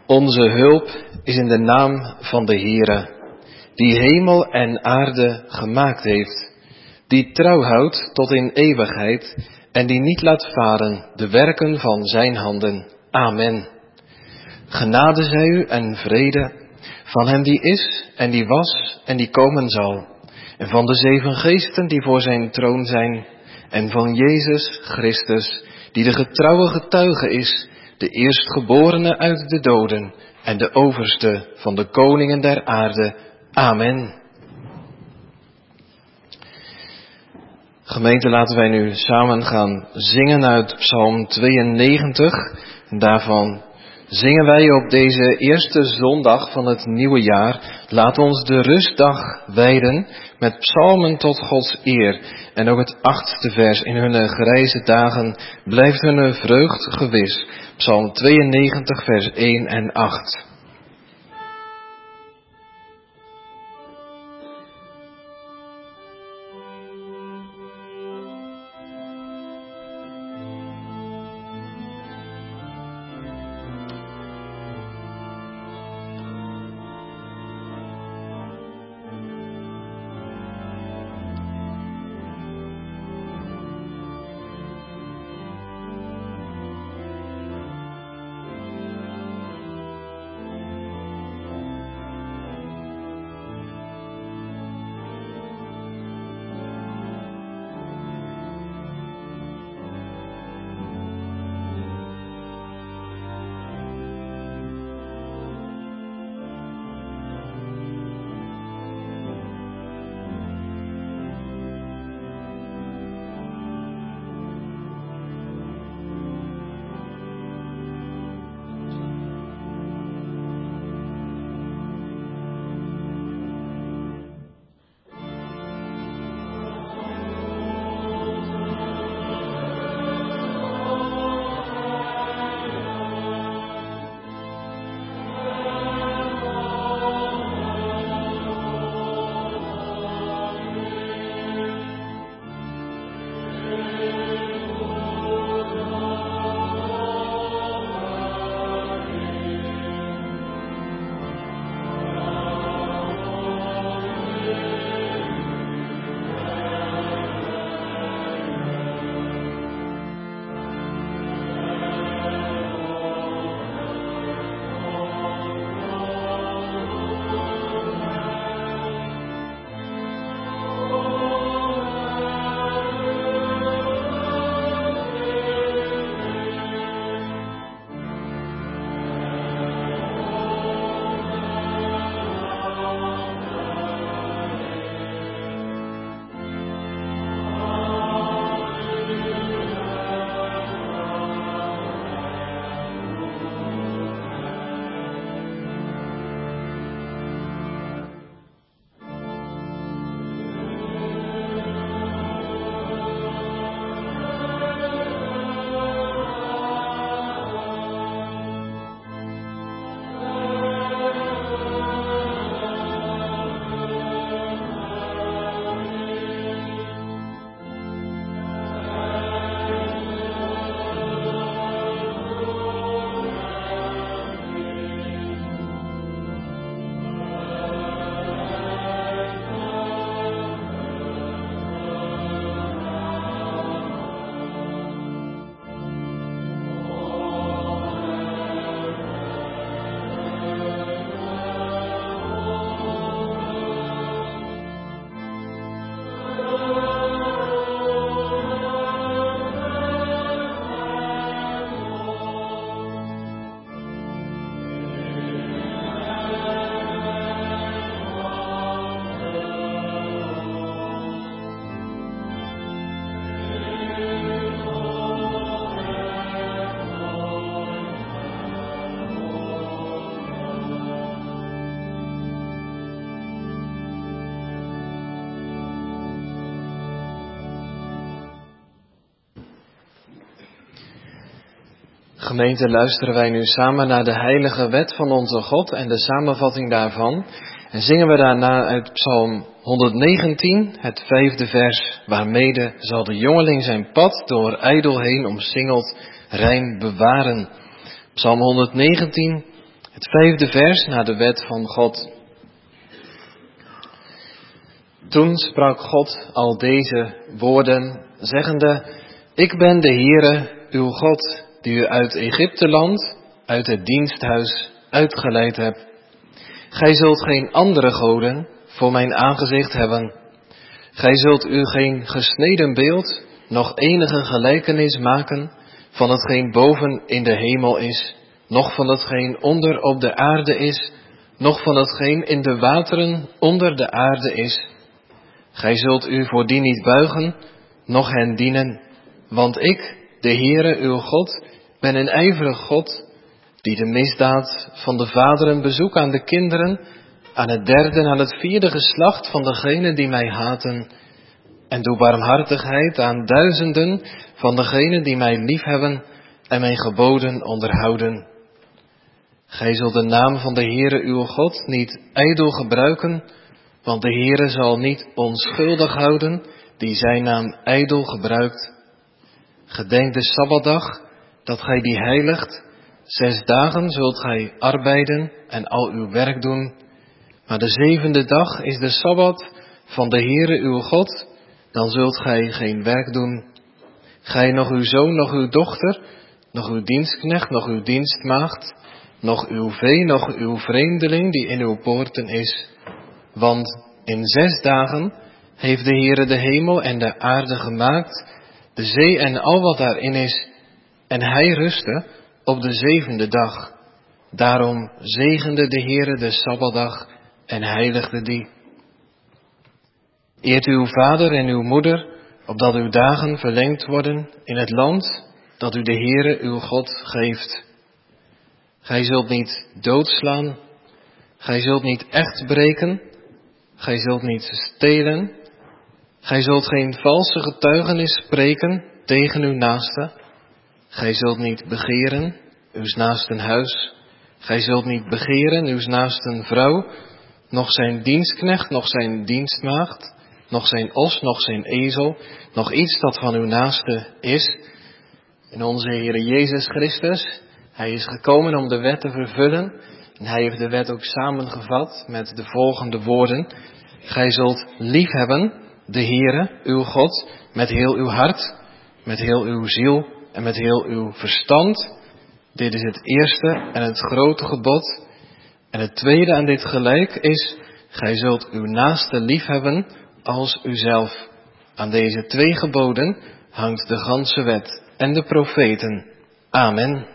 Onze hulp is in de naam van de Heere, die hemel en aarde gemaakt heeft, die trouw houdt tot in eeuwigheid en die niet laat varen de werken van zijn handen. Amen. Genade zij u en vrede van hem die is en die was en die komen zal, en van de 7 geesten die voor zijn troon zijn, en van Jezus Christus, die de getrouwe getuige is, de eerstgeborene uit de doden en de overste van de koningen der aarde. Amen. Gemeente, laten wij nu samen gaan zingen uit Psalm 92. En daarvan zingen wij op deze eerste zondag van het nieuwe jaar. Laat ons de rustdag wijden met psalmen tot Gods eer. En ook het 8e vers: in hun grijze dagen blijft hun vreugd gewis. Psalm 92 vers 1 en 8. Gemeente, luisteren wij nu samen naar de heilige wet van onze God en de samenvatting daarvan. En zingen we daarna uit Psalm 119, het 5e vers. Waarmede zal de jongeling zijn pad door ijdel heen omsingeld rein bewaren. Psalm 119, Het 5e vers naar de wet van God. Toen sprak God al deze woorden, zeggende: Ik ben de Heere, uw God, die u uit Egypteland, uit het diensthuis, uitgeleid heb. Gij zult geen andere goden voor mijn aangezicht hebben. Gij zult u geen gesneden beeld, noch enige gelijkenis maken van hetgeen boven in de hemel is, noch van hetgeen onder op de aarde is, noch van hetgeen in de wateren onder de aarde is. Gij zult u voor die niet buigen, noch hen dienen, want ik, de Heere uw God, ben een ijverig God, die de misdaad van de vaderen bezoek aan de kinderen, aan het 3e en aan het 4e geslacht van degenen die mij haten, en doe barmhartigheid aan duizenden van degenen die mij liefhebben en mijn geboden onderhouden. Gij zult de naam van de Heere uw God niet ijdel gebruiken, want de Heere zal niet onschuldig houden die zijn naam ijdel gebruikt. Gedenk de Sabbatdag, dat gij die heiligt. 6 dagen zult gij arbeiden en al uw werk doen. Maar de 7e dag is de Sabbat van de Heere uw God, dan zult gij geen werk doen. Gij, nog uw zoon, nog uw dochter, nog uw dienstknecht, nog uw dienstmaagd, nog uw vee, nog uw vreemdeling die in uw poorten is. Want in 6 dagen heeft de Heere de hemel en de aarde gemaakt, de zee en al wat daarin is, en hij rustte op de 7e dag. Daarom zegende de Heere de Sabbatdag en heiligde die. Eert uw vader en uw moeder, opdat uw dagen verlengd worden in het land dat u de Heere uw God geeft. Gij zult niet doodslaan, gij zult niet echt breken, gij zult niet stelen, gij zult geen valse getuigenis spreken tegen uw naaste, gij zult niet begeren uws naasten huis, gij zult niet begeren uws naasten vrouw, noch zijn dienstknecht, noch zijn dienstmaagd, noch zijn os, noch zijn ezel, nog iets dat van uw naaste is. En onze Heere Jezus Christus, hij is gekomen om de wet te vervullen. En hij heeft de wet ook samengevat met de volgende woorden: gij zult liefhebben de Heere, uw God, met heel uw hart, met heel uw ziel en met heel uw verstand. Dit is het eerste en het grote gebod. En het tweede aan dit gelijk is: gij zult uw naaste liefhebben als uzelf. Aan deze 2 geboden hangt de ganse wet en de profeten. Amen.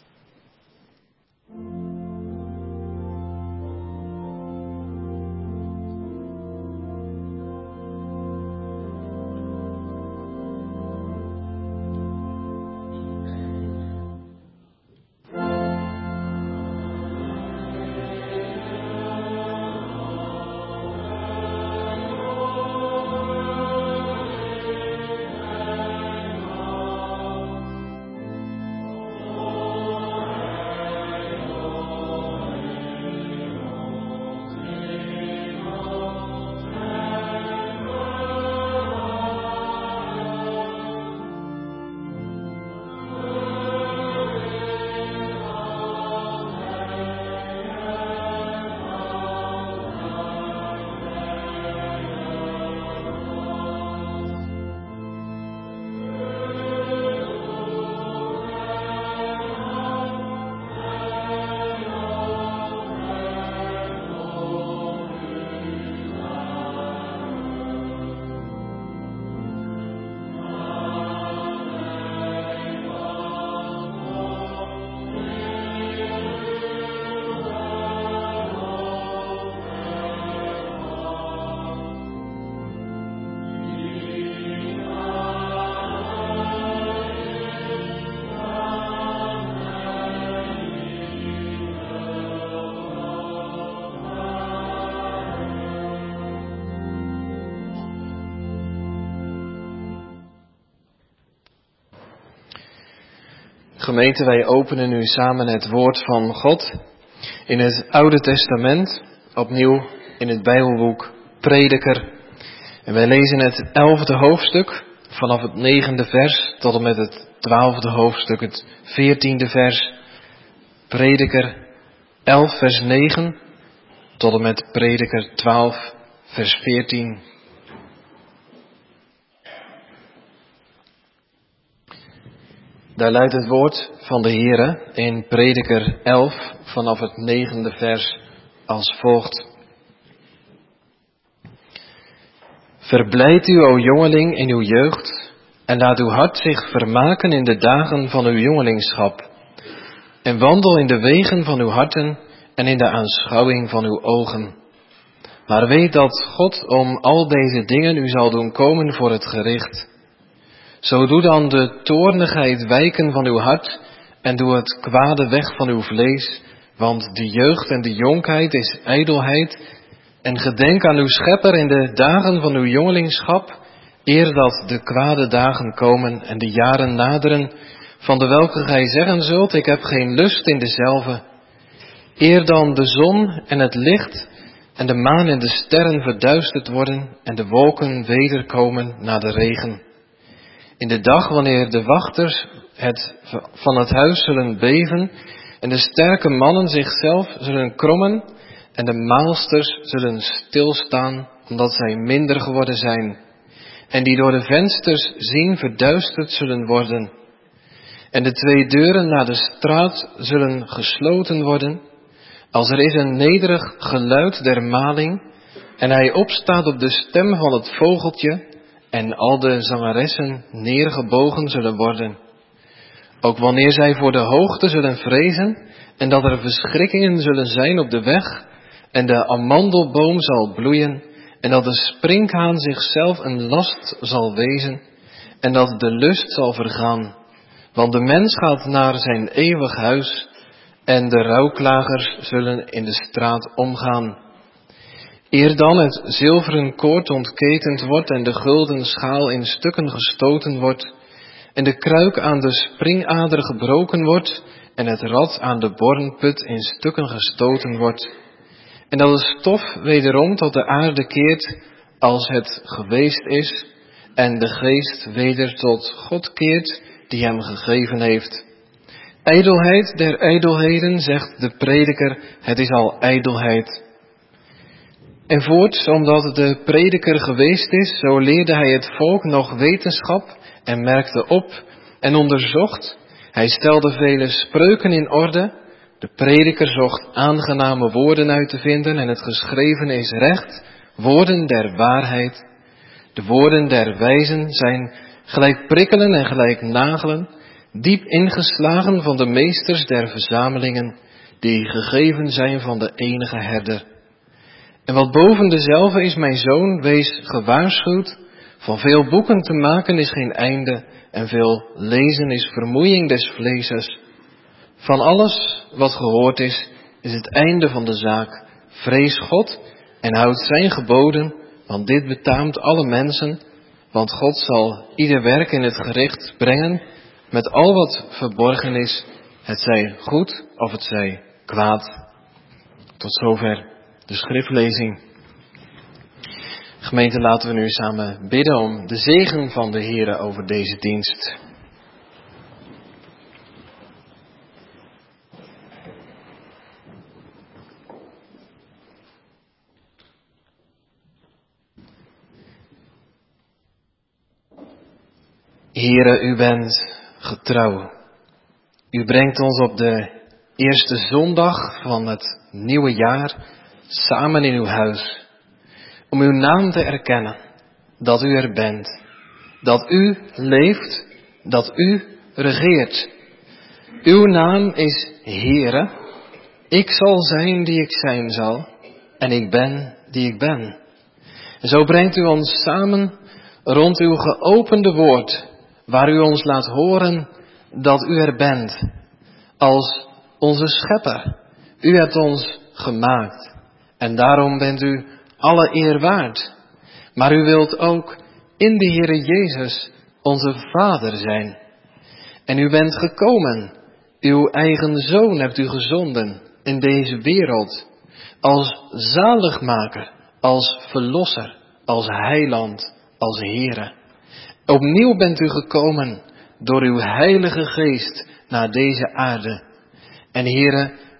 Gemeente, wij openen nu samen het woord van God in het Oude Testament, opnieuw in het Bijbelboek Prediker. En wij lezen het 11e hoofdstuk vanaf het 9e vers tot en met het 12e hoofdstuk, het 14e vers. Prediker, 11 vers 9 tot en met Prediker 12 vers 14. Daar luidt het woord van de Heere in Prediker 11 vanaf het 9e vers als volgt. Verblijd u, o jongeling, in uw jeugd, en laat uw hart zich vermaken in de dagen van uw jongelingschap. En wandel in de wegen van uw harten en in de aanschouwing van uw ogen. Maar weet dat God om al deze dingen u zal doen komen voor het gericht. Zo doe dan de toornigheid wijken van uw hart en doe het kwade weg van uw vlees, want de jeugd en de jonkheid is ijdelheid. En gedenk aan uw schepper in de dagen van uw jongelingschap, eer dat de kwade dagen komen en de jaren naderen, van de welke gij zeggen zult, ik heb geen lust in dezelve. Eer dan de zon en het licht en de maan en de sterren verduisterd worden en de wolken wederkomen na de regen. In de dag wanneer de wachters van het huis zullen beven en de sterke mannen zichzelf zullen krommen en de maalsters zullen stilstaan omdat zij minder geworden zijn en die door de vensters zien verduisterd zullen worden. En de 2 deuren naar de straat zullen gesloten worden, als er is een nederig geluid der maling en hij opstaat op de stem van het vogeltje en al de zangeressen neergebogen zullen worden. Ook wanneer zij voor de hoogte zullen vrezen en dat er verschrikkingen zullen zijn op de weg en de amandelboom zal bloeien en dat de sprinkhaan zichzelf een last zal wezen en dat de lust zal vergaan. Want de mens gaat naar zijn eeuwig huis en de rouwklagers zullen in de straat omgaan. Eer dan het zilveren koord ontketend wordt en de gulden schaal in stukken gestoten wordt en de kruik aan de springader gebroken wordt en het rad aan de bornput in stukken gestoten wordt en dat de stof wederom tot de aarde keert als het geweest is en de geest weder tot God keert die hem gegeven heeft. Ijdelheid der ijdelheden, zegt de prediker, het is al ijdelheid. En voorts, omdat de prediker geweest is, zo leerde hij het volk nog wetenschap en merkte op en onderzocht. Hij stelde vele spreuken in orde. De prediker zocht aangename woorden uit te vinden en het geschreven is recht, woorden der waarheid. De woorden der wijzen zijn gelijk prikkelen en gelijk nagelen, diep ingeslagen van de meesters der verzamelingen, die gegeven zijn van de enige herder. En wat boven dezelve is, mijn zoon, wees gewaarschuwd, van veel boeken te maken is geen einde, en veel lezen is vermoeiing des vleeses. Van alles wat gehoord is het einde van de zaak. Vrees God en houd zijn geboden, want dit betaamt alle mensen, want God zal ieder werk in het gericht brengen, met al wat verborgen is, het zij goed of het zij kwaad. Tot zover de schriftlezing. Gemeente, laten we nu samen bidden om de zegen van de Heere over deze dienst. Heere, u bent getrouw. U brengt ons op de eerste zondag van het nieuwe jaar samen in uw huis, om uw naam te erkennen, dat u er bent, dat u leeft, dat u regeert. Uw naam is Heere, ik zal zijn die ik zijn zal, en ik ben die ik ben. En zo brengt u ons samen rond uw geopende woord, waar u ons laat horen dat u er bent, als onze schepper. U hebt ons gemaakt en daarom bent u alle eer waard. Maar u wilt ook in de Heere Jezus onze Vader zijn. En u bent gekomen, uw eigen Zoon hebt u gezonden in deze wereld, als zaligmaker, als verlosser, als heiland, als Heere. Opnieuw bent u gekomen door uw Heilige Geest naar deze aarde. En Heere,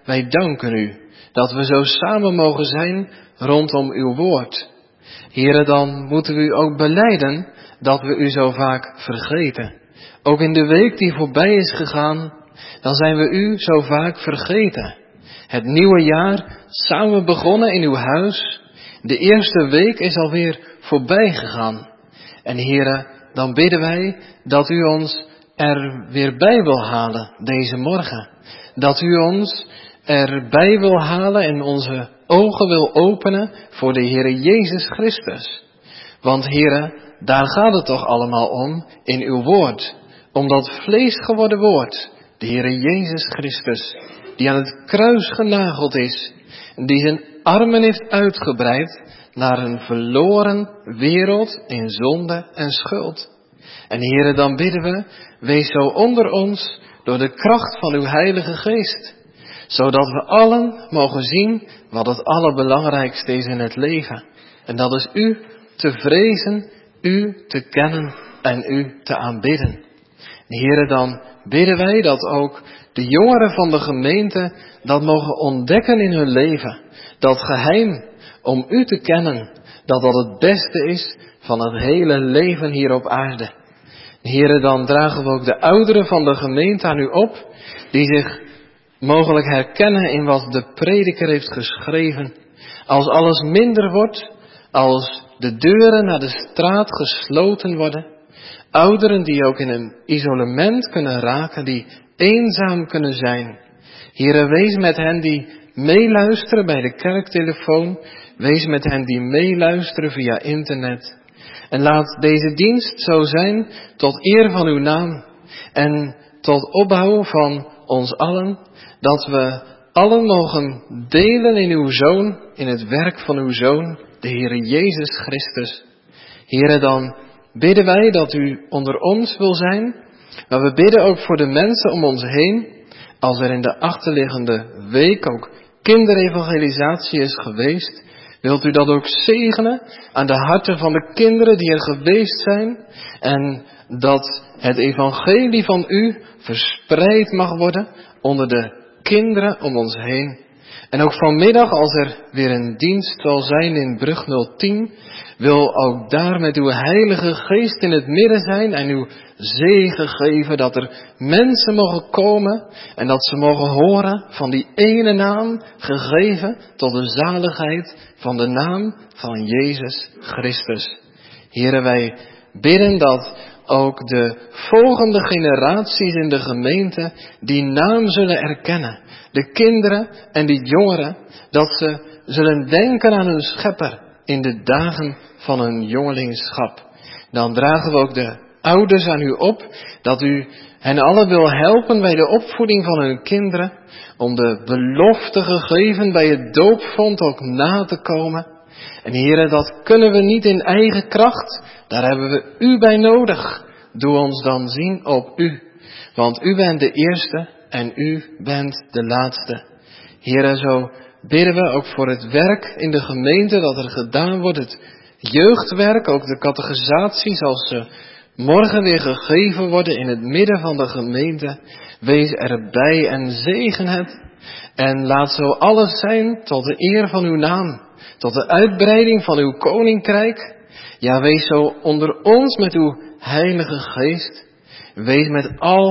wij danken u dat we zo samen mogen zijn rondom uw woord. Here, dan moeten we u ook belijden dat we u zo vaak vergeten. Ook in de week die voorbij is gegaan, dan zijn we u zo vaak vergeten. Het nieuwe jaar samen begonnen in uw huis. De eerste week is alweer voorbij gegaan. En Here, dan bidden wij dat u ons er weer bij wil halen deze morgen. Dat u ons erbij wil halen en onze ogen wil openen voor de Heere Jezus Christus. Want Heere, daar gaat het toch allemaal om in uw woord. Om dat vlees geworden woord, de Heere Jezus Christus, die aan het kruis genageld is. En die zijn armen heeft uitgebreid naar een verloren wereld in zonde en schuld. En Heere, dan bidden we, wees zo onder ons door de kracht van uw Heilige Geest. Zodat we allen mogen zien wat het allerbelangrijkste is in het leven. En dat is u te vrezen, u te kennen en u te aanbidden. Heere, dan bidden wij dat ook de jongeren van de gemeente dat mogen ontdekken in hun leven. Dat geheim om u te kennen, dat dat het beste is van het hele leven hier op aarde. Heere, dan dragen we ook de ouderen van de gemeente aan u op, die zich mogelijk herkennen in wat de prediker heeft geschreven. Als alles minder wordt, als de deuren naar de straat gesloten worden, ouderen die ook in een isolement kunnen raken, die eenzaam kunnen zijn. Heere, wees met hen die meeluisteren bij de kerktelefoon, wees met hen die meeluisteren via internet. En laat deze dienst zo zijn tot eer van uw naam en tot opbouw van ons allen, dat we allen mogen delen in uw Zoon, in het werk van uw Zoon, de Heere Jezus Christus. Heere, dan bidden wij dat u onder ons wil zijn, maar we bidden ook voor de mensen om ons heen, als er in de achterliggende week ook kinderevangelisatie is geweest. Wilt u dat ook zegenen aan de harten van de kinderen die er geweest zijn en dat het evangelie van u verspreid mag worden onder de kinderen om ons heen. En ook vanmiddag, als er weer een dienst zal zijn in Brug 010, wil ook daar met uw Heilige Geest in het midden zijn en uw zegen geven dat er mensen mogen komen en dat ze mogen horen van die ene naam gegeven tot de zaligheid van de naam van Jezus Christus. Heere, wij bidden dat ook de volgende generaties in de gemeente die naam zullen erkennen. De kinderen en die jongeren, dat ze zullen denken aan hun schepper in de dagen van hun jongelingschap. Dan dragen we ook de ouders aan u op, dat u hen allen wil helpen bij de opvoeding van hun kinderen, om de belofte gegeven bij het doopvond ook na te komen. En Heere, dat kunnen we niet in eigen kracht, daar hebben we u bij nodig. Doe ons dan zien op u, want u bent de eerste en u bent de laatste. Heere, zo bidden we ook voor het werk in de gemeente dat er gedaan wordt, het jeugdwerk, ook de catechisatie, als ze morgen weer gegeven worden in het midden van de gemeente. Wees erbij en zegen het. En laat zo alles zijn tot de eer van uw naam, tot de uitbreiding van uw koninkrijk. Ja, wees zo onder ons met uw Heilige Geest. Wees met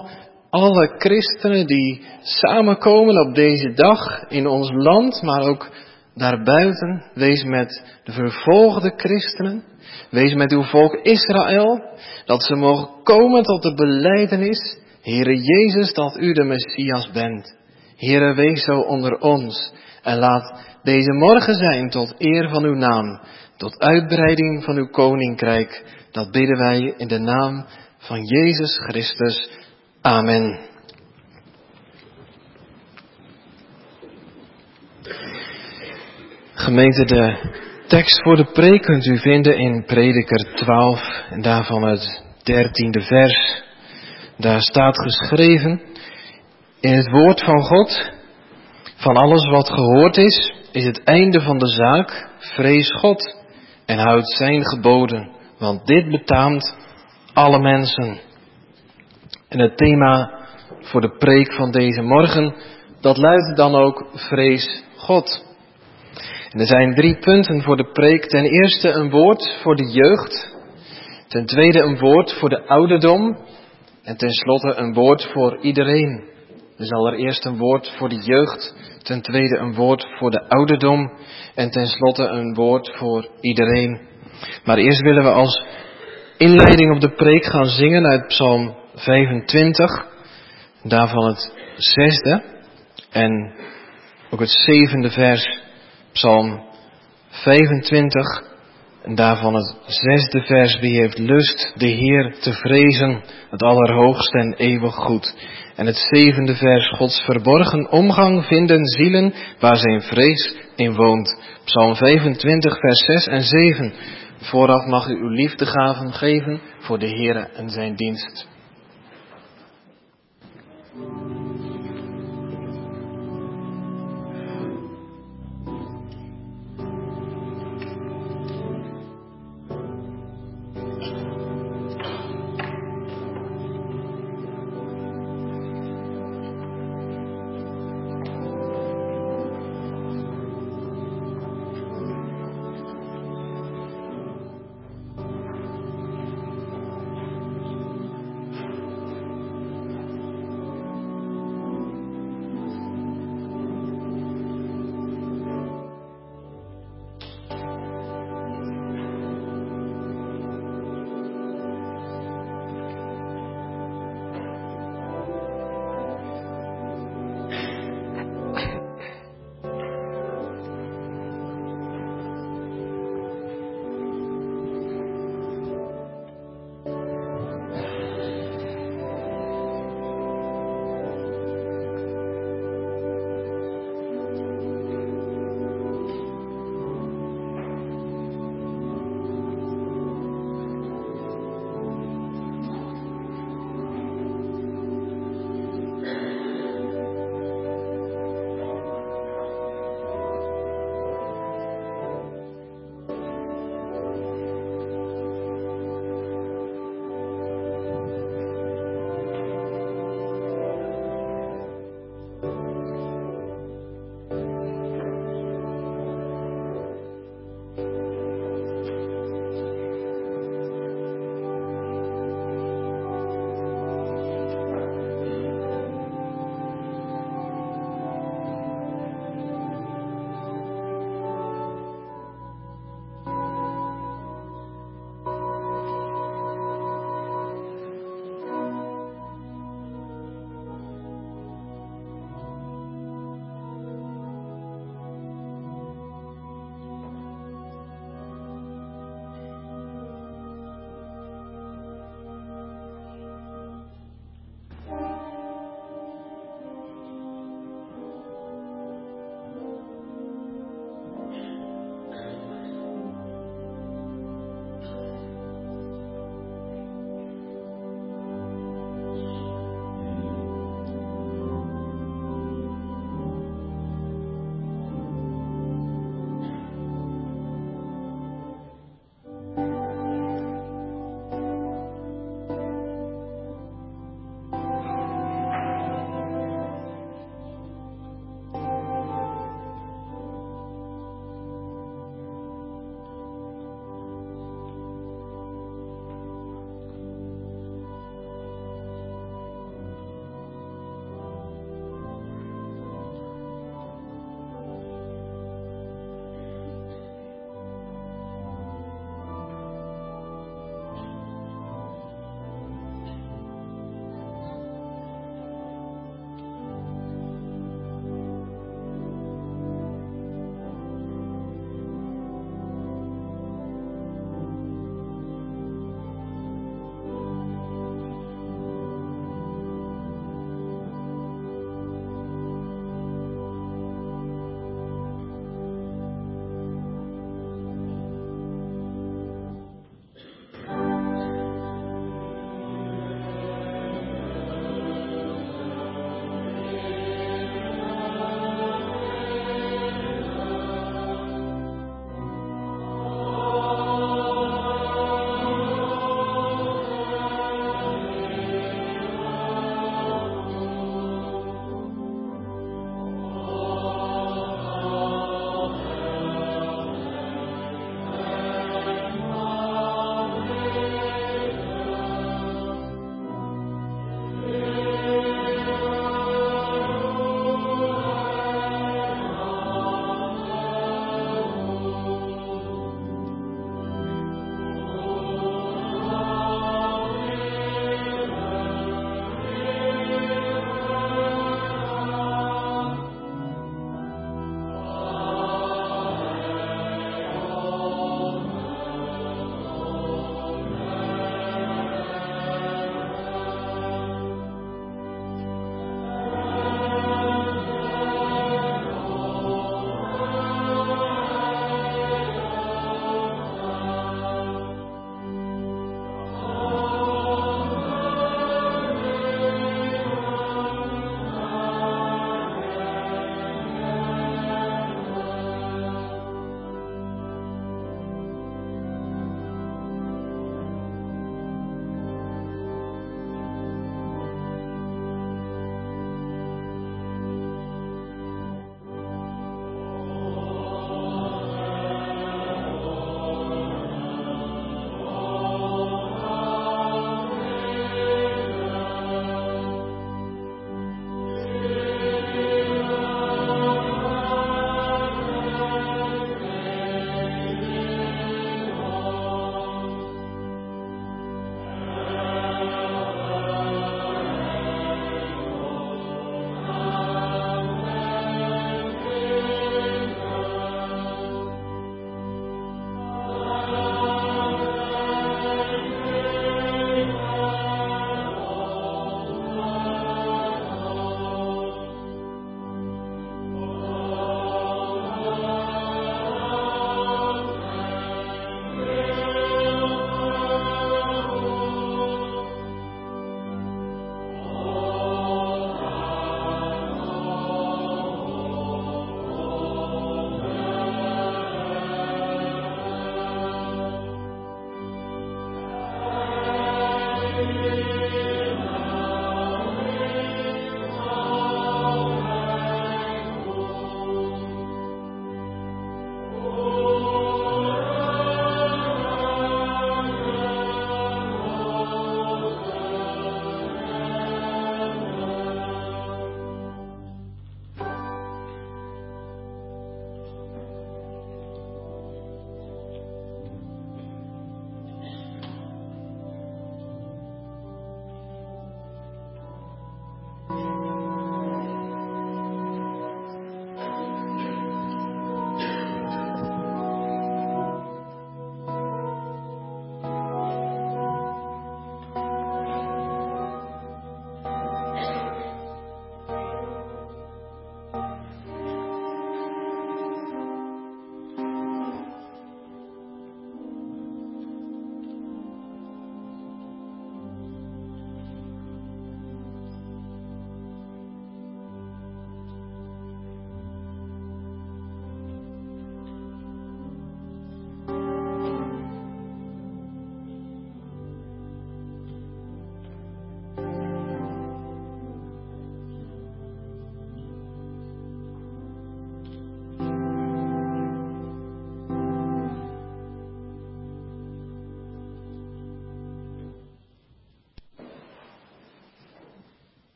alle christenen die samenkomen op deze dag in ons land, maar ook daarbuiten. Wees met de vervolgde christenen. Wees met uw volk Israël, dat ze mogen komen tot de belijdenis, Heere Jezus, dat u de Messias bent. Heere, wees zo onder ons en laat deze morgen zijn tot eer van uw naam, tot uitbreiding van uw koninkrijk. Dat bidden wij in de naam van Jezus Christus. Amen. Gemeente, de tekst voor de preek kunt u vinden in Prediker 12 en daarvan het 13e vers. Daar staat geschreven in het woord van God: van alles wat gehoord is het einde van de zaak. Vrees God en houd zijn geboden, want dit betaamt alle mensen. En het thema voor de preek van deze morgen Dat luidt dan ook vrees God. En er zijn 3 punten voor de preek. Ten eerste een woord voor de jeugd. Ten tweede een woord voor de ouderdom. En tenslotte een woord voor iedereen. Dus allereerst een woord voor de jeugd. Ten tweede een woord voor de ouderdom. En tenslotte een woord voor iedereen. Maar eerst willen we als inleiding op de preek gaan zingen uit Psalm 25. Daarvan het 6e en ook het 7e vers. Psalm 25 en daarvan het 6e vers. Wie heeft lust de Heer te vrezen, het Allerhoogste en eeuwig goed. En het 7e vers. Gods verborgen omgang vinden zielen waar zijn vrees in woont. Psalm 25 vers 6 en 7. Vooraf mag u uw liefdegaven geven voor de Heere en zijn dienst.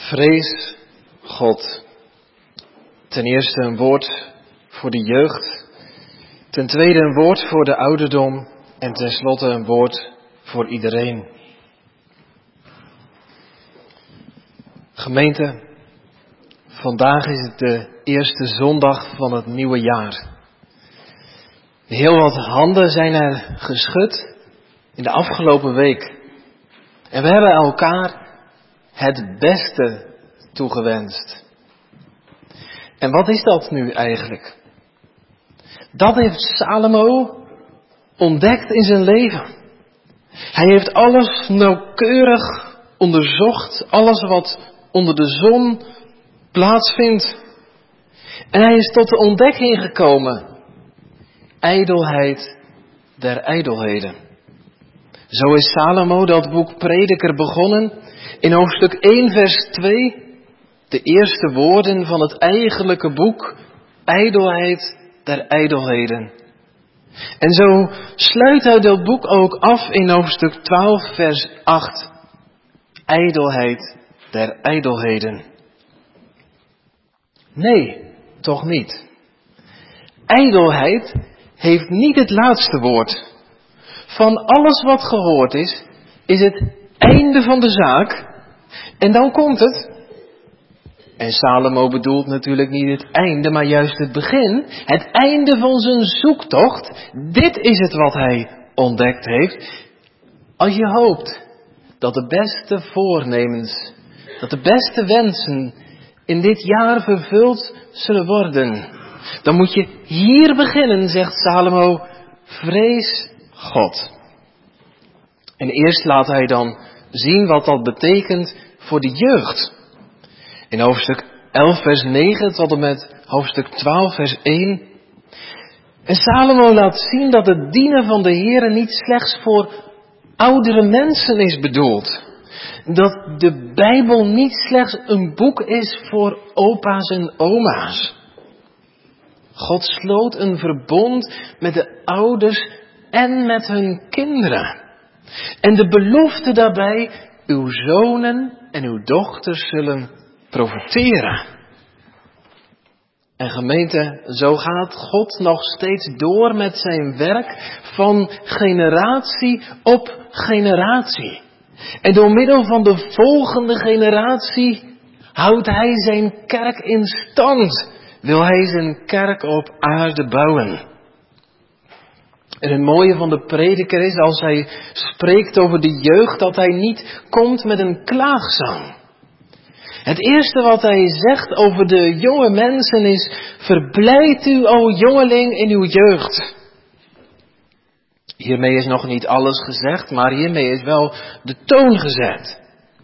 Vrees God. Ten eerste een woord voor de jeugd. Ten tweede een woord voor de ouderdom. En tenslotte een woord voor iedereen. Gemeente, vandaag is het de eerste zondag van het nieuwe jaar. Heel wat handen zijn er geschud in de afgelopen week. En we hebben elkaar het beste toegewenst. En wat is dat nu eigenlijk? Dat heeft Salomo ontdekt in zijn leven. Hij heeft alles nauwkeurig onderzocht, alles wat onder de zon plaatsvindt. En hij is tot de ontdekking gekomen. Ijdelheid der ijdelheden. Zo is Salomo dat boek Prediker begonnen in hoofdstuk 1 vers 2. De eerste woorden van het eigenlijke boek. Ijdelheid der ijdelheden. En zo sluit hij dat boek ook af in hoofdstuk 12 vers 8. Ijdelheid der ijdelheden. Nee, toch niet. Ijdelheid heeft niet het laatste woord. Van alles wat gehoord is het einde van de zaak. En dan komt het. En Salomo bedoelt natuurlijk niet het einde, maar juist het begin. Het einde van zijn zoektocht. Dit is het wat hij ontdekt heeft. Als je hoopt dat de beste voornemens, dat de beste wensen in dit jaar vervuld zullen worden, dan moet je hier beginnen, zegt Salomo. Vrees God. En eerst laat hij dan zien wat dat betekent voor de jeugd. In hoofdstuk 11 vers 9 tot en met hoofdstuk 12 vers 1. En Salomo laat zien dat het dienen van de Heere niet slechts voor oudere mensen is bedoeld. Dat de Bijbel niet slechts een boek is voor opa's en oma's. God sloot een verbond met de ouders en met hun kinderen. En de belofte daarbij, uw zonen en uw dochters zullen profiteren. En gemeente, zo gaat God nog steeds door met zijn werk van generatie op generatie. En door middel van de volgende generatie houdt hij zijn kerk in stand. Wil hij zijn kerk op aarde bouwen. En het mooie van de prediker is, als hij spreekt over de jeugd, dat hij niet komt met een klaagzang. Het eerste wat hij zegt over de jonge mensen is, verblijd u, o jongeling, in uw jeugd. Hiermee is nog niet alles gezegd, maar hiermee is wel de toon gezet.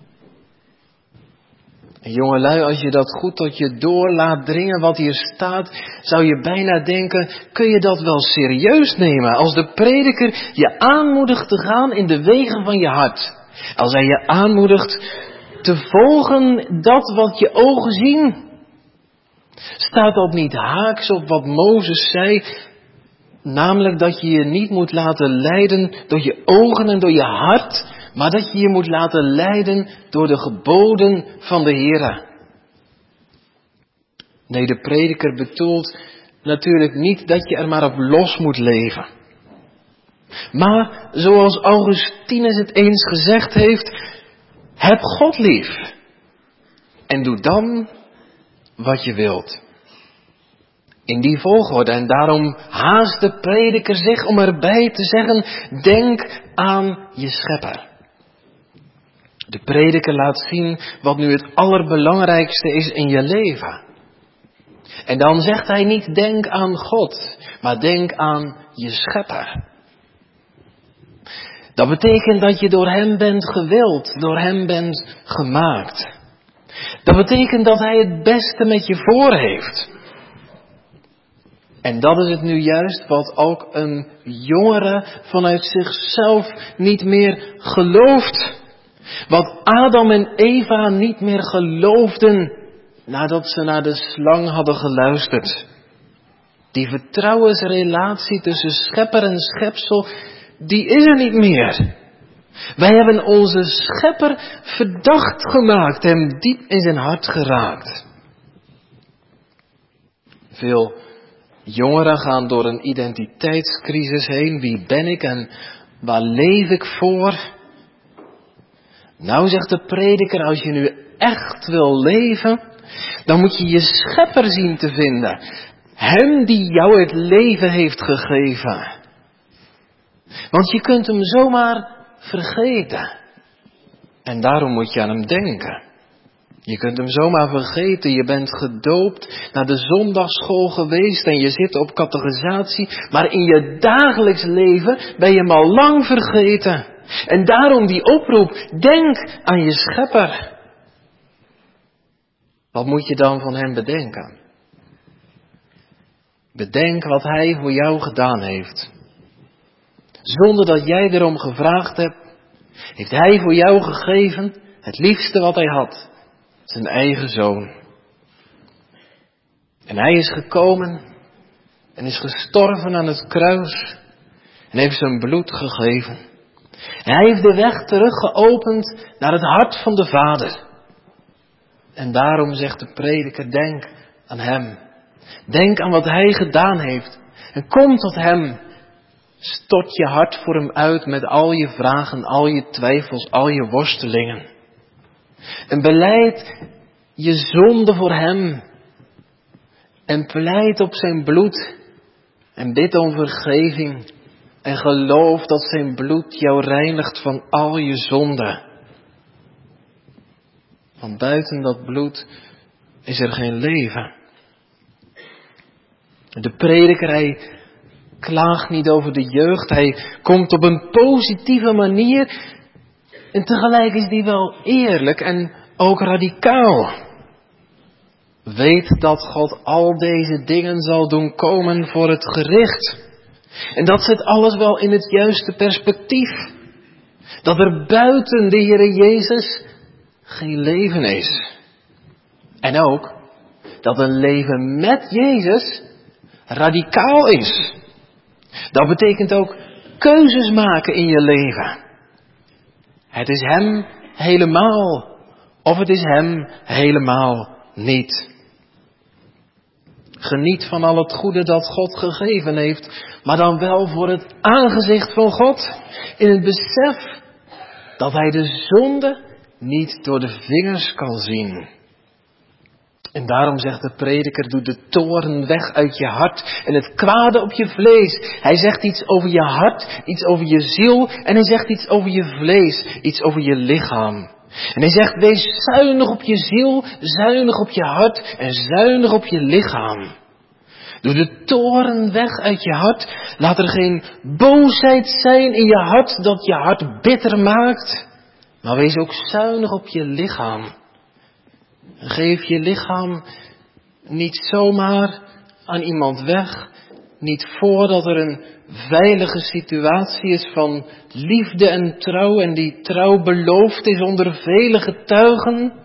En jongelui, als je dat goed tot je door laat dringen wat hier staat, zou je bijna denken, kun je dat wel serieus nemen? Als de prediker je aanmoedigt te gaan in de wegen van je hart. Als hij je aanmoedigt te volgen dat wat je ogen zien. Staat dat niet haaks op wat Mozes zei? Namelijk dat je je niet moet laten leiden door je ogen en door je hart, maar dat je je moet laten leiden door de geboden van de Heere. Nee, de prediker bedoelt natuurlijk niet dat je er maar op los moet leven. Maar zoals Augustinus het eens gezegd heeft, heb God lief en doe dan wat je wilt. In die volgorde, en daarom haast de prediker zich om erbij te zeggen, denk aan je schepper. De prediker laat zien wat nu het allerbelangrijkste is in je leven. En dan zegt hij niet denk aan God, maar denk aan je schepper. Dat betekent dat je door hem bent gewild, door hem bent gemaakt. Dat betekent dat hij het beste met je voor heeft. En dat is het nu juist wat ook een jongere vanuit zichzelf niet meer gelooft. Wat Adam en Eva niet meer geloofden nadat ze naar de slang hadden geluisterd. Die vertrouwensrelatie tussen schepper en schepsel, die is er niet meer. Wij hebben onze schepper verdacht gemaakt, hem diep in zijn hart geraakt. Veel jongeren gaan door een identiteitscrisis heen. Wie ben ik en waar leef ik voor? Nou, zegt de prediker, als je nu echt wil leven, dan moet je je schepper zien te vinden. Hem die jou het leven heeft gegeven. Want je kunt hem zomaar vergeten. En daarom moet je aan hem denken. Je kunt hem zomaar vergeten. Je bent gedoopt, naar de zondagsschool geweest en je zit op catechisatie. Maar in je dagelijks leven ben je hem al lang vergeten. En daarom die oproep, denk aan je schepper. Wat moet je dan van hem bedenken? Bedenk wat hij voor jou gedaan heeft. Zonder dat jij erom gevraagd hebt, heeft hij voor jou gegeven het liefste wat hij had. Zijn eigen zoon. En hij is gekomen en is gestorven aan het kruis en heeft zijn bloed gegeven. En hij heeft de weg terug geopend naar het hart van de Vader. En daarom zegt de prediker, denk aan hem. Denk aan wat hij gedaan heeft. En kom tot hem. Stort je hart voor hem uit met al je vragen, al je twijfels, al je worstelingen. En belijd je zonde voor hem. En pleit op zijn bloed. En bid om vergeving. En geloof dat zijn bloed jou reinigt van al je zonden. Want buiten dat bloed is er geen leven. De prediker, hij klaagt niet over de jeugd. Hij komt op een positieve manier. En tegelijk is die wel eerlijk en ook radicaal. Weet dat God al deze dingen zal doen komen voor het gericht. En dat zet alles wel in het juiste perspectief. Dat er buiten de Heere Jezus geen leven is. En ook dat een leven met Jezus radicaal is. Dat betekent ook keuzes maken in je leven. Het is hem helemaal of het is hem helemaal niet. Geniet van al het goede dat God gegeven heeft, maar dan wel voor het aangezicht van God. In het besef dat hij de zonde niet door de vingers kan zien. En daarom zegt de prediker, doe de toorn weg uit je hart en het kwade op je vlees. Hij zegt iets over je hart, iets over je ziel en hij zegt iets over je vlees, iets over je lichaam. En hij zegt, wees zuinig op je ziel, zuinig op je hart en zuinig op je lichaam. Doe de toorn weg uit je hart. Laat er geen boosheid zijn in je hart dat je hart bitter maakt. Maar wees ook zuinig op je lichaam. Geef je lichaam niet zomaar aan iemand weg. Niet voordat er een veilige situatie is van liefde en trouw. En die trouw beloofd is onder vele getuigen.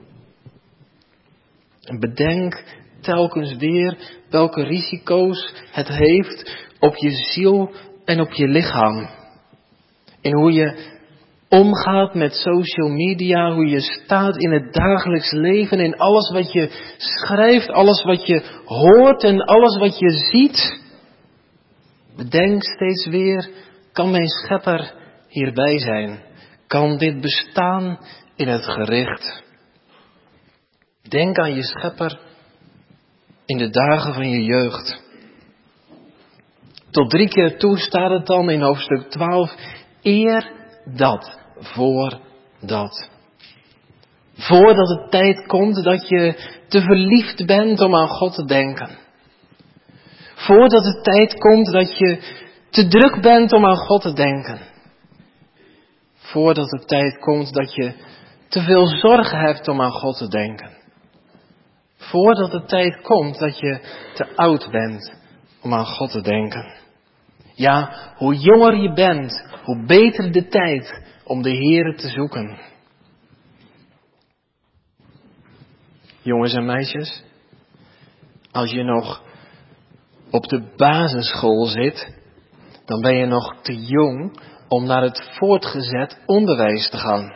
En bedenk telkens weer welke risico's het heeft op je ziel en op je lichaam. En hoe je omgaat met social media, hoe je staat in het dagelijks leven, in alles wat je schrijft, alles wat je hoort en alles wat je ziet. Bedenk steeds weer, kan mijn schepper hierbij zijn? Kan dit bestaan in het gericht? Denk aan je schepper in de dagen van je jeugd. Tot 3 keer toe staat het dan in hoofdstuk 12, eer dat, voor dat. Voordat het tijd komt dat je te verliefd bent om aan God te denken. Voordat het tijd komt dat je te druk bent om aan God te denken. Voordat het tijd komt dat je te veel zorgen hebt om aan God te denken. Voordat het tijd komt dat je te oud bent om aan God te denken. Ja, hoe jonger je bent, hoe beter de tijd om de Heere te zoeken. Jongens en meisjes, als je nog op de basisschool zit, dan ben je nog te jong om naar het voortgezet onderwijs te gaan.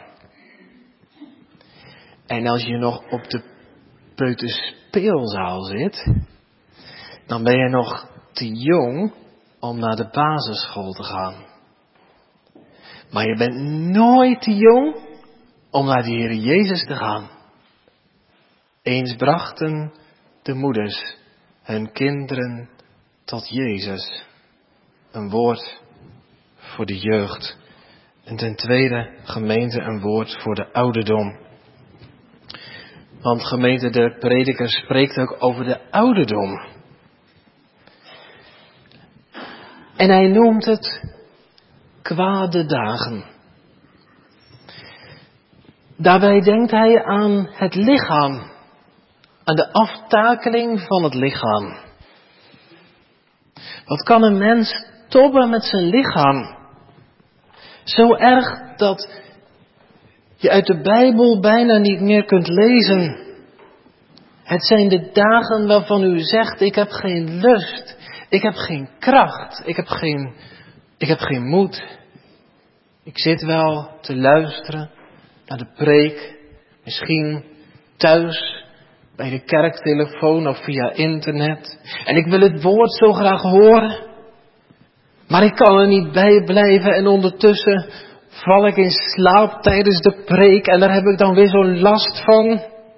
En als je nog op de peuterspeelzaal zit, dan ben je nog te jong om naar de basisschool te gaan. Maar je bent nooit te jong om naar de Heer Jezus te gaan. Eens brachten de moeders hun kinderen tot Jezus. Een woord voor de jeugd. En ten tweede, gemeente, een woord voor de ouderdom. Want gemeente, de prediker spreekt ook over de ouderdom. En hij noemt het kwade dagen. Daarbij denkt hij aan het lichaam. Aan de aftakeling van het lichaam. Wat kan een mens tobben met zijn lichaam? Zo erg dat je uit de Bijbel bijna niet meer kunt lezen. Het zijn de dagen waarvan u zegt, ik heb geen lust, ik heb geen kracht, ik heb geen moed. Ik zit wel te luisteren naar de preek, misschien thuis bij de kerktelefoon of via internet. En ik wil het woord zo graag horen, maar ik kan er niet bij blijven en ondertussen val ik in slaap tijdens de preek en daar heb ik dan weer zo'n last van.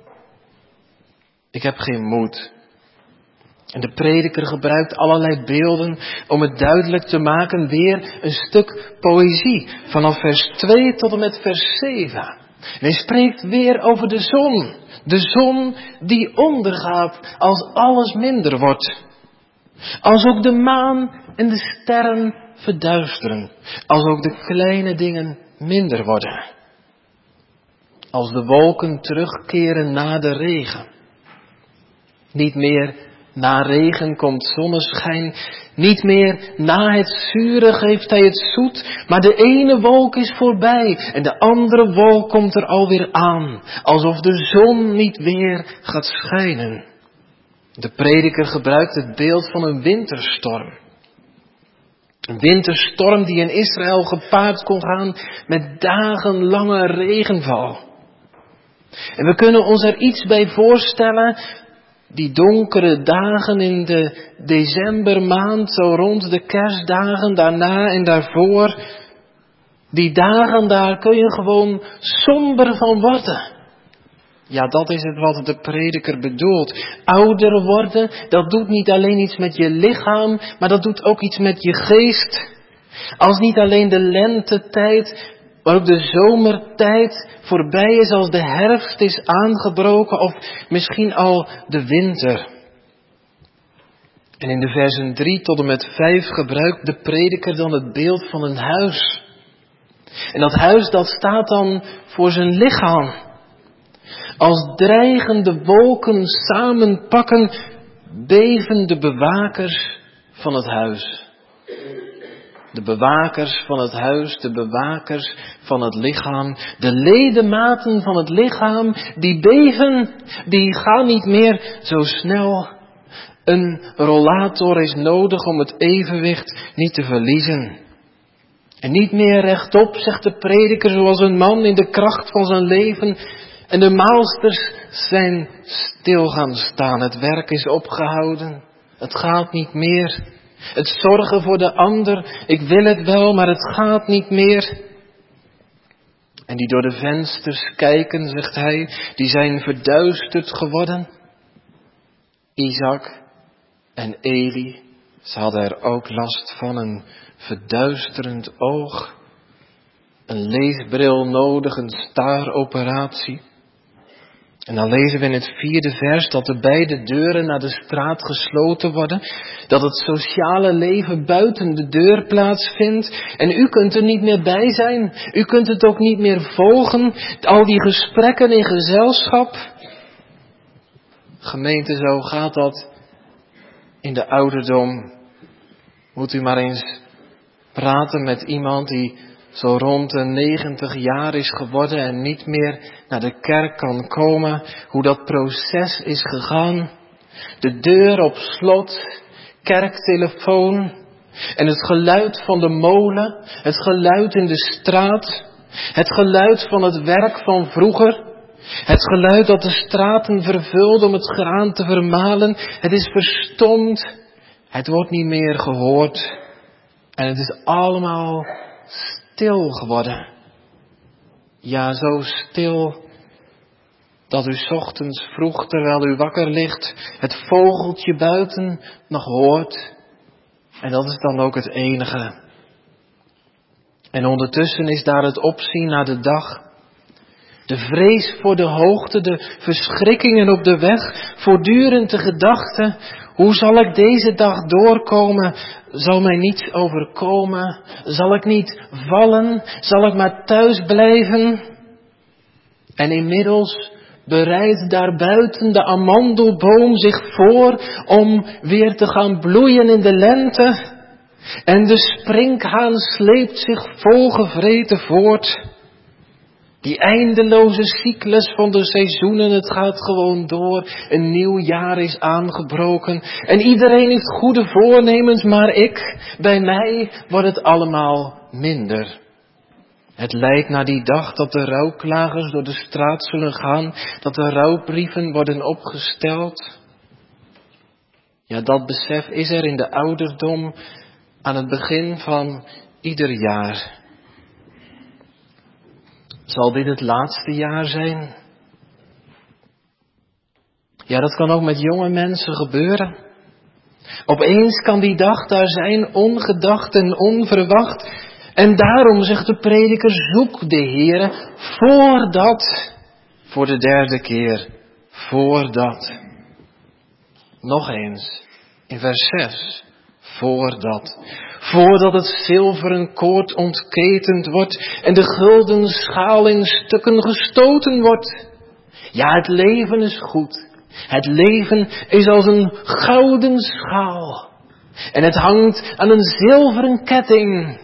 Ik heb geen moed. En de prediker gebruikt allerlei beelden om het duidelijk te maken. Weer een stuk poëzie. Vanaf vers 2 tot en met vers 7. En hij spreekt weer over de zon. De zon die ondergaat als alles minder wordt. Als ook de maan en de sterren verduisteren. Als ook de kleine dingen minder worden. Als de wolken terugkeren na de regen. Niet meer na regen komt zonneschijn. Niet meer na het zure geeft hij het zoet. Maar de ene wolk is voorbij en de andere wolk komt er alweer aan. Alsof de zon niet weer gaat schijnen. De prediker gebruikt het beeld van een winterstorm. Een winterstorm die in Israël gepaard kon gaan met dagenlange regenval. En we kunnen ons er iets bij voorstellen. Die donkere dagen in de decembermaand, zo rond de kerstdagen, daarna en daarvoor. Die dagen, daar kun je gewoon somber van worden. Ja, dat is het wat de prediker bedoelt. Ouder worden, dat doet niet alleen iets met je lichaam, maar dat doet ook iets met je geest. Als niet alleen de lentetijd, maar ook de zomertijd voorbij is, als de herfst is aangebroken of misschien al de winter. En in de versen 3 tot en met 5 gebruikt de prediker dan het beeld van een huis. En dat huis dat staat dan voor zijn lichaam. Als dreigende wolken samenpakken, beven de bewakers van het huis. De bewakers van het huis, de bewakers van het lichaam, de ledematen van het lichaam, die beven, die gaan niet meer zo snel. Een rollator is nodig om het evenwicht niet te verliezen. En niet meer rechtop, zegt de prediker, zoals een man in de kracht van zijn leven. En de maalsters zijn stil gaan staan. Het werk is opgehouden. Het gaat niet meer. Het zorgen voor de ander, ik wil het wel, maar het gaat niet meer. En die door de vensters kijken, zegt hij, die zijn verduisterd geworden. Isaac en Eli, ze hadden er ook last van, een verduisterend oog. Een leesbril nodig, een staaroperatie. En dan lezen we in het 4e vers dat de beide deuren naar de straat gesloten worden. Dat het sociale leven buiten de deur plaatsvindt. En u kunt er niet meer bij zijn. U kunt het ook niet meer volgen. Al die gesprekken in gezelschap. Gemeente, zo gaat dat in de ouderdom. Moet u maar eens praten met iemand die zo rond de 90 jaar is geworden en niet meer naar de kerk kan komen. Hoe dat proces is gegaan. De deur op slot, kerktelefoon. En het geluid van de molen, het geluid in de straat, het geluid van het werk van vroeger, het geluid dat de straten vervulde om het graan te vermalen, het is verstomd, het wordt niet meer gehoord en het is allemaal stil geworden. Ja, zo stil dat u 's ochtends vroeg, terwijl u wakker ligt, het vogeltje buiten nog hoort. En dat is dan ook het enige. En ondertussen is daar het opzien naar de dag. De vrees voor de hoogte, de verschrikkingen op de weg, voortdurend de gedachte, hoe zal ik deze dag doorkomen? Zal mij niets overkomen? Zal ik niet vallen? Zal ik maar thuis blijven? En inmiddels bereidt daarbuiten de amandelboom zich voor om weer te gaan bloeien in de lente. En de sprinkhaan sleept zich volgevreten voort. Die eindeloze cyclus van de seizoenen, het gaat gewoon door. Een nieuw jaar is aangebroken. En iedereen heeft goede voornemens, maar bij mij wordt het allemaal minder. Het lijkt naar die dag dat de rouwklagers door de straat zullen gaan, dat de rouwbrieven worden opgesteld. Ja, dat besef is er in de ouderdom aan het begin van ieder jaar. Zal dit het laatste jaar zijn? Ja, dat kan ook met jonge mensen gebeuren. Opeens kan die dag daar zijn, ongedacht en onverwacht. En daarom zegt de prediker, zoek de Heere voordat, voor de derde keer, voordat. Nog eens, in vers 6, voordat het zilveren koord ontketend wordt en de gulden schaal in stukken gestoten wordt. Ja, het leven is goed. Het leven is als een gouden schaal. En het hangt aan een zilveren ketting.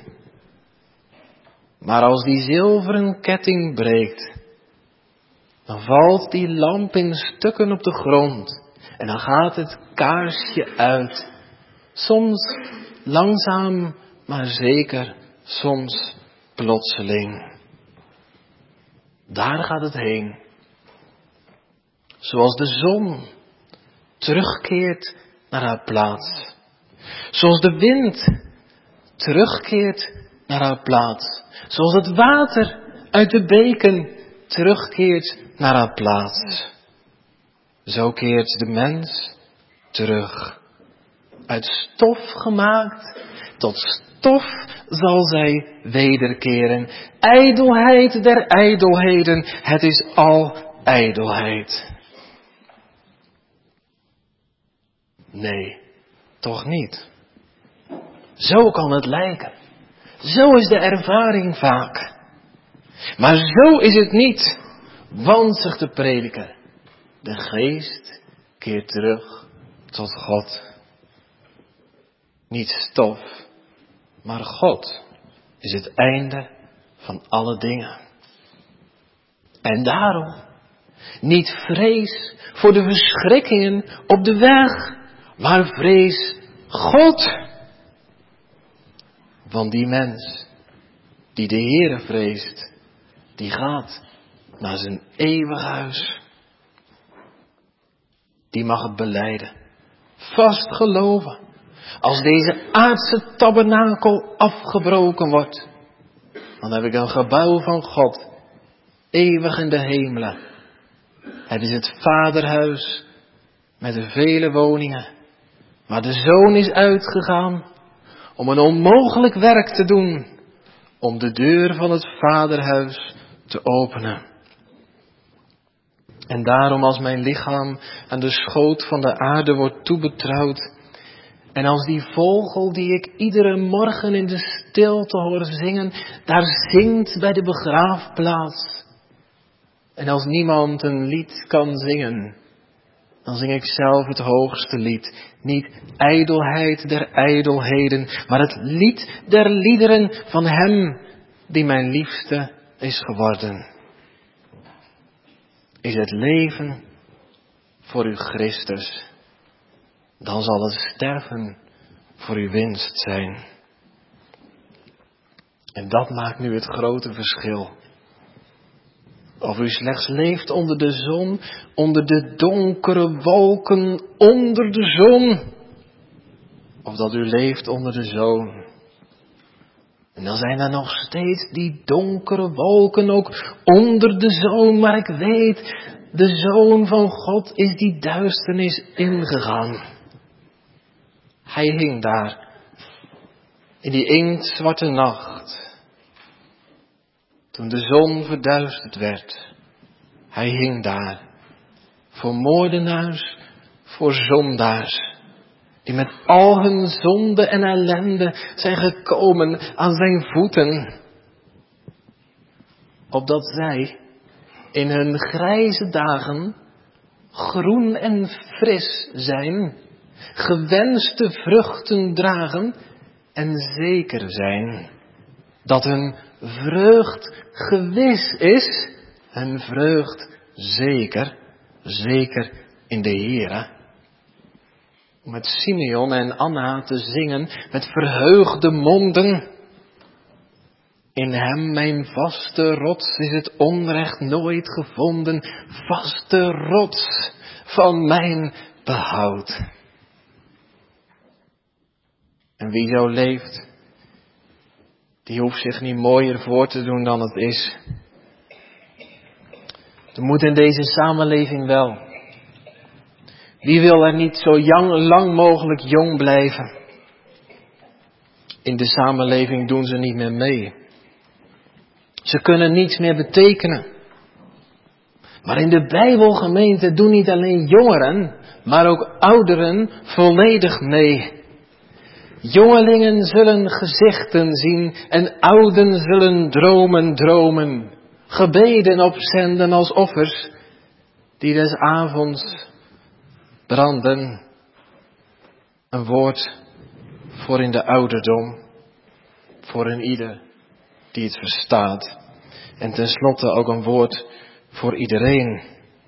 Maar als die zilveren ketting breekt, dan valt die lamp in stukken op de grond. En dan gaat het kaarsje uit. Soms langzaam, maar zeker, soms plotseling. Daar gaat het heen. Zoals de zon terugkeert naar haar plaats. Zoals de wind terugkeert naar haar plaats. Zoals het water uit de beken terugkeert naar haar plaats. Zo keert de mens terug. Uit stof gemaakt, tot stof zal zij wederkeren. Ijdelheid der ijdelheden, het is al ijdelheid. Nee, toch niet. Zo kan het lijken. Zo is de ervaring vaak. Maar zo is het niet, want, zegt de prediker, de geest keert terug tot God. Niet stof, maar God is het einde van alle dingen. En daarom niet vrees voor de verschrikkingen op de weg, maar vrees God. Want die mens die de Heere vreest, die gaat naar zijn eeuwig huis. Die mag het belijden, vast geloven. Als deze aardse tabernakel afgebroken wordt, dan heb ik een gebouw van God, eeuwig in de hemelen. Het is het vaderhuis met de vele woningen, maar de zoon is uitgegaan om een onmogelijk werk te doen, om de deur van het vaderhuis te openen. En daarom, als mijn lichaam aan de schoot van de aarde wordt toebetrouwd, en als die vogel die ik iedere morgen in de stilte hoor zingen, daar zingt bij de begraafplaats. En als niemand een lied kan zingen, dan zing ik zelf het hoogste lied. Niet ijdelheid der ijdelheden, maar het lied der liederen van hem die mijn liefste is geworden. Is het leven voor u Christus, dan zal het sterven voor uw winst zijn. En dat maakt nu het grote verschil. Of u slechts leeft onder de zon, onder de donkere wolken, onder de zon. Of dat u leeft onder de Zoon. En dan zijn er nog steeds die donkere wolken ook onder de Zoon. Maar ik weet, de Zoon van God is die duisternis ingegaan. Hij hing daar in die inktzwarte nacht. Toen de zon verduisterd werd. Hij hing daar. Voor moordenaars, voor zondaars. Die met al hun zonde en ellende zijn gekomen aan zijn voeten. Opdat zij in hun grijze dagen groen en fris zijn. Gewenste vruchten dragen en zeker zijn. Dat hun vreugd gewis is. Hun vreugd zeker, zeker in de Heere. Om met Simeon en Anna te zingen met verheugde monden. In hem mijn vaste rots is het onrecht nooit gevonden. Vaste rots van mijn behoud. En wie zo leeft, die hoeft zich niet mooier voor te doen dan het is. Er moet in deze samenleving wel. Wie wil er niet zo lang mogelijk jong blijven? In de samenleving doen ze niet meer mee. Ze kunnen niets meer betekenen. Maar in de Bijbelgemeente doen niet alleen jongeren, maar ook ouderen volledig mee. Jongelingen zullen gezichten zien en ouden zullen dromen. Gebeden opzenden als offers die des avonds branden. Een woord voor in de ouderdom. Voor een ieder die het verstaat. En tenslotte ook een woord voor iedereen.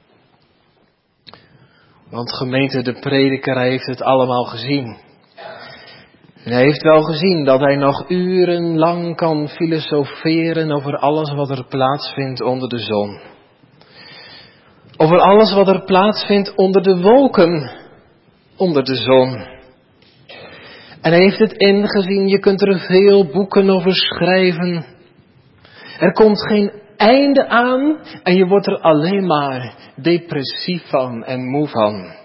Want gemeente, de prediker heeft het allemaal gezien. En hij heeft wel gezien dat hij nog urenlang kan filosoferen over alles wat er plaatsvindt onder de zon. Over alles wat er plaatsvindt onder de wolken, onder de zon. En hij heeft het ingezien, je kunt er veel boeken over schrijven. Er komt geen einde aan en je wordt er alleen maar depressief van en moe van.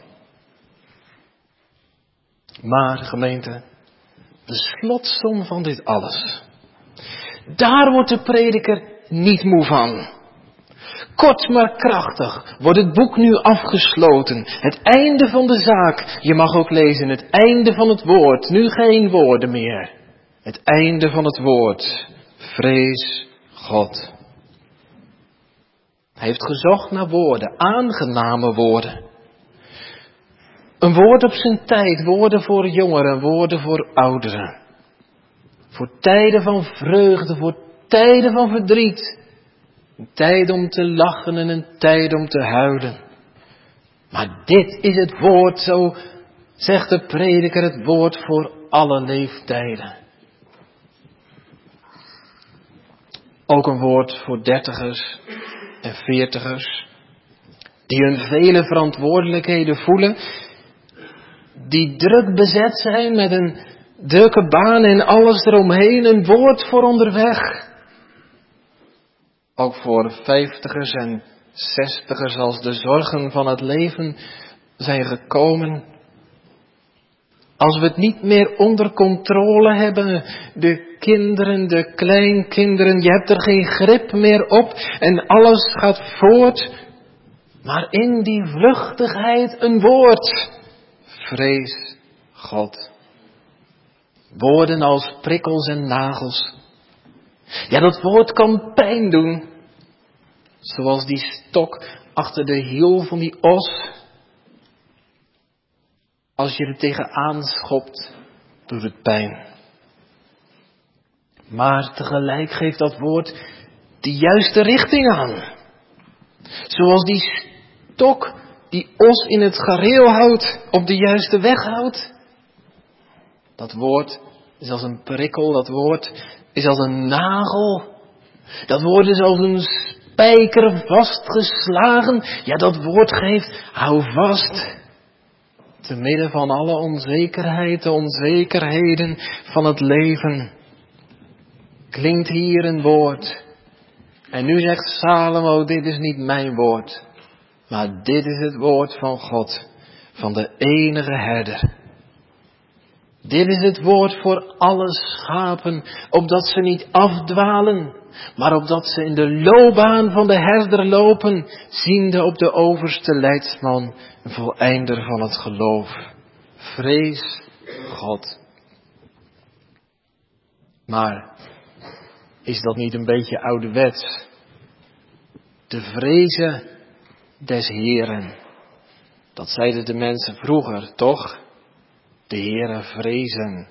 Maar gemeente, de slotsom van dit alles. Daar wordt de prediker niet moe van. Kort maar krachtig wordt het boek nu afgesloten. Het einde van de zaak. Je mag ook lezen het einde van het woord. Nu geen woorden meer. Het einde van het woord. Vrees God. Hij heeft gezocht naar woorden. Aangename woorden. Een woord op zijn tijd. Woorden voor jongeren. Woorden voor ouderen. Voor tijden van vreugde. Voor tijden van verdriet. Een tijd om te lachen en een tijd om te huilen. Maar dit is het woord, zo zegt de prediker, het woord voor alle leeftijden. Ook een woord voor 30ers en 40ers. Die hun vele verantwoordelijkheden voelen. Die druk bezet zijn met een drukke baan en alles eromheen. Een woord voor onderweg. Ook voor 50ers en 60ers als de zorgen van het leven zijn gekomen. Als we het niet meer onder controle hebben, de kinderen, de kleinkinderen, je hebt er geen grip meer op en alles gaat voort. Maar in die vluchtigheid een woord. Vrees God. Woorden als prikkels en nagels. Ja, dat woord kan pijn doen. Zoals die stok achter de hiel van die os. Als je er tegenaan schopt, doet het pijn. Maar tegelijk geeft dat woord de juiste richting aan. Zoals die stok die os in het gareel houdt, op de juiste weg houdt. Dat woord is als een prikkel, dat woord is als een nagel. Dat woord is als een spijker vastgeslagen. Ja, dat woord geeft, hou vast. Te midden van alle onzekerheid, de onzekerheden van het leven, klinkt hier een woord. En nu zegt Salomo, dit is niet mijn woord, maar dit is het woord van God, van de enige herder. Dit is het woord voor alle schapen, opdat ze niet afdwalen, maar opdat ze in de loopbaan van de herder lopen, ziende op de overste leidsman en voleinder van het geloof. Vrees God. Maar is dat niet een beetje ouderwets? De vrezen des Heeren. Dat zeiden de mensen vroeger, toch? De Heere vrezen.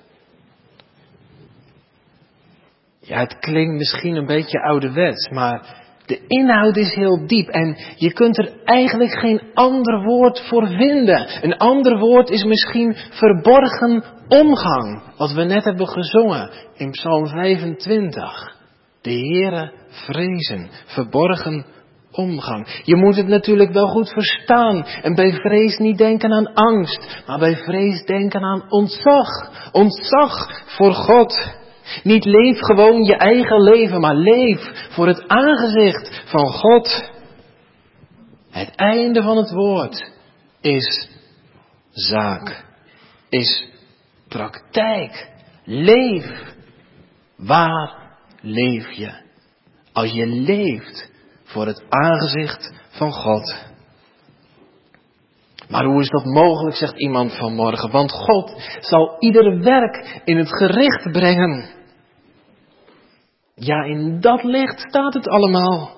Ja, het klinkt misschien een beetje ouderwets, maar de inhoud is heel diep en je kunt er eigenlijk geen ander woord voor vinden. Een ander woord is misschien verborgen omgang, wat we net hebben gezongen in Psalm 25. De Heere vrezen, verborgen omgang. Je moet het natuurlijk wel goed verstaan en bij vrees niet denken aan angst, maar bij vrees denken aan ontzag. Ontzag voor God. Niet leef gewoon je eigen leven, maar leef voor het aangezicht van God. Het einde van het woord is zaak, is praktijk. Leef. Waar leef je? Als je leeft voor het aangezicht van God. Maar hoe is dat mogelijk, zegt iemand vanmorgen? Want God zal ieder werk in het gericht brengen. Ja, in dat licht staat het allemaal.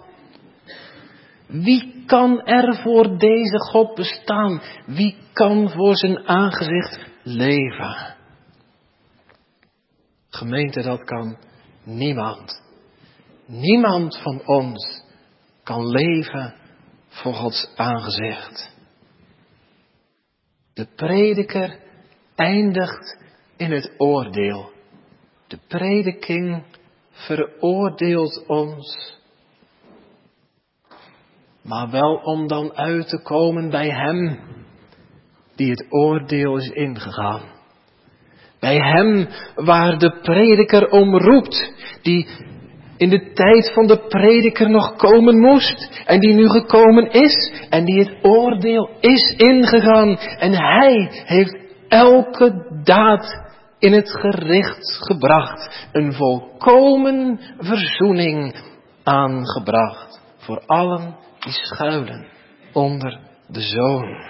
Wie kan er voor deze God bestaan? Wie kan voor zijn aangezicht leven? Gemeente, dat kan niemand. Niemand van ons kan leven voor Gods aangezicht. De prediker eindigt in het oordeel. De prediking veroordeelt ons. Maar wel om dan uit te komen bij hem die het oordeel is ingegaan. Bij hem waar de prediker om roept, die in de tijd van de prediker nog komen moest en die nu gekomen is en die het oordeel is ingegaan. En hij heeft elke daad in het gericht gebracht, een volkomen verzoening aangebracht voor allen die schuilen onder de Zoon.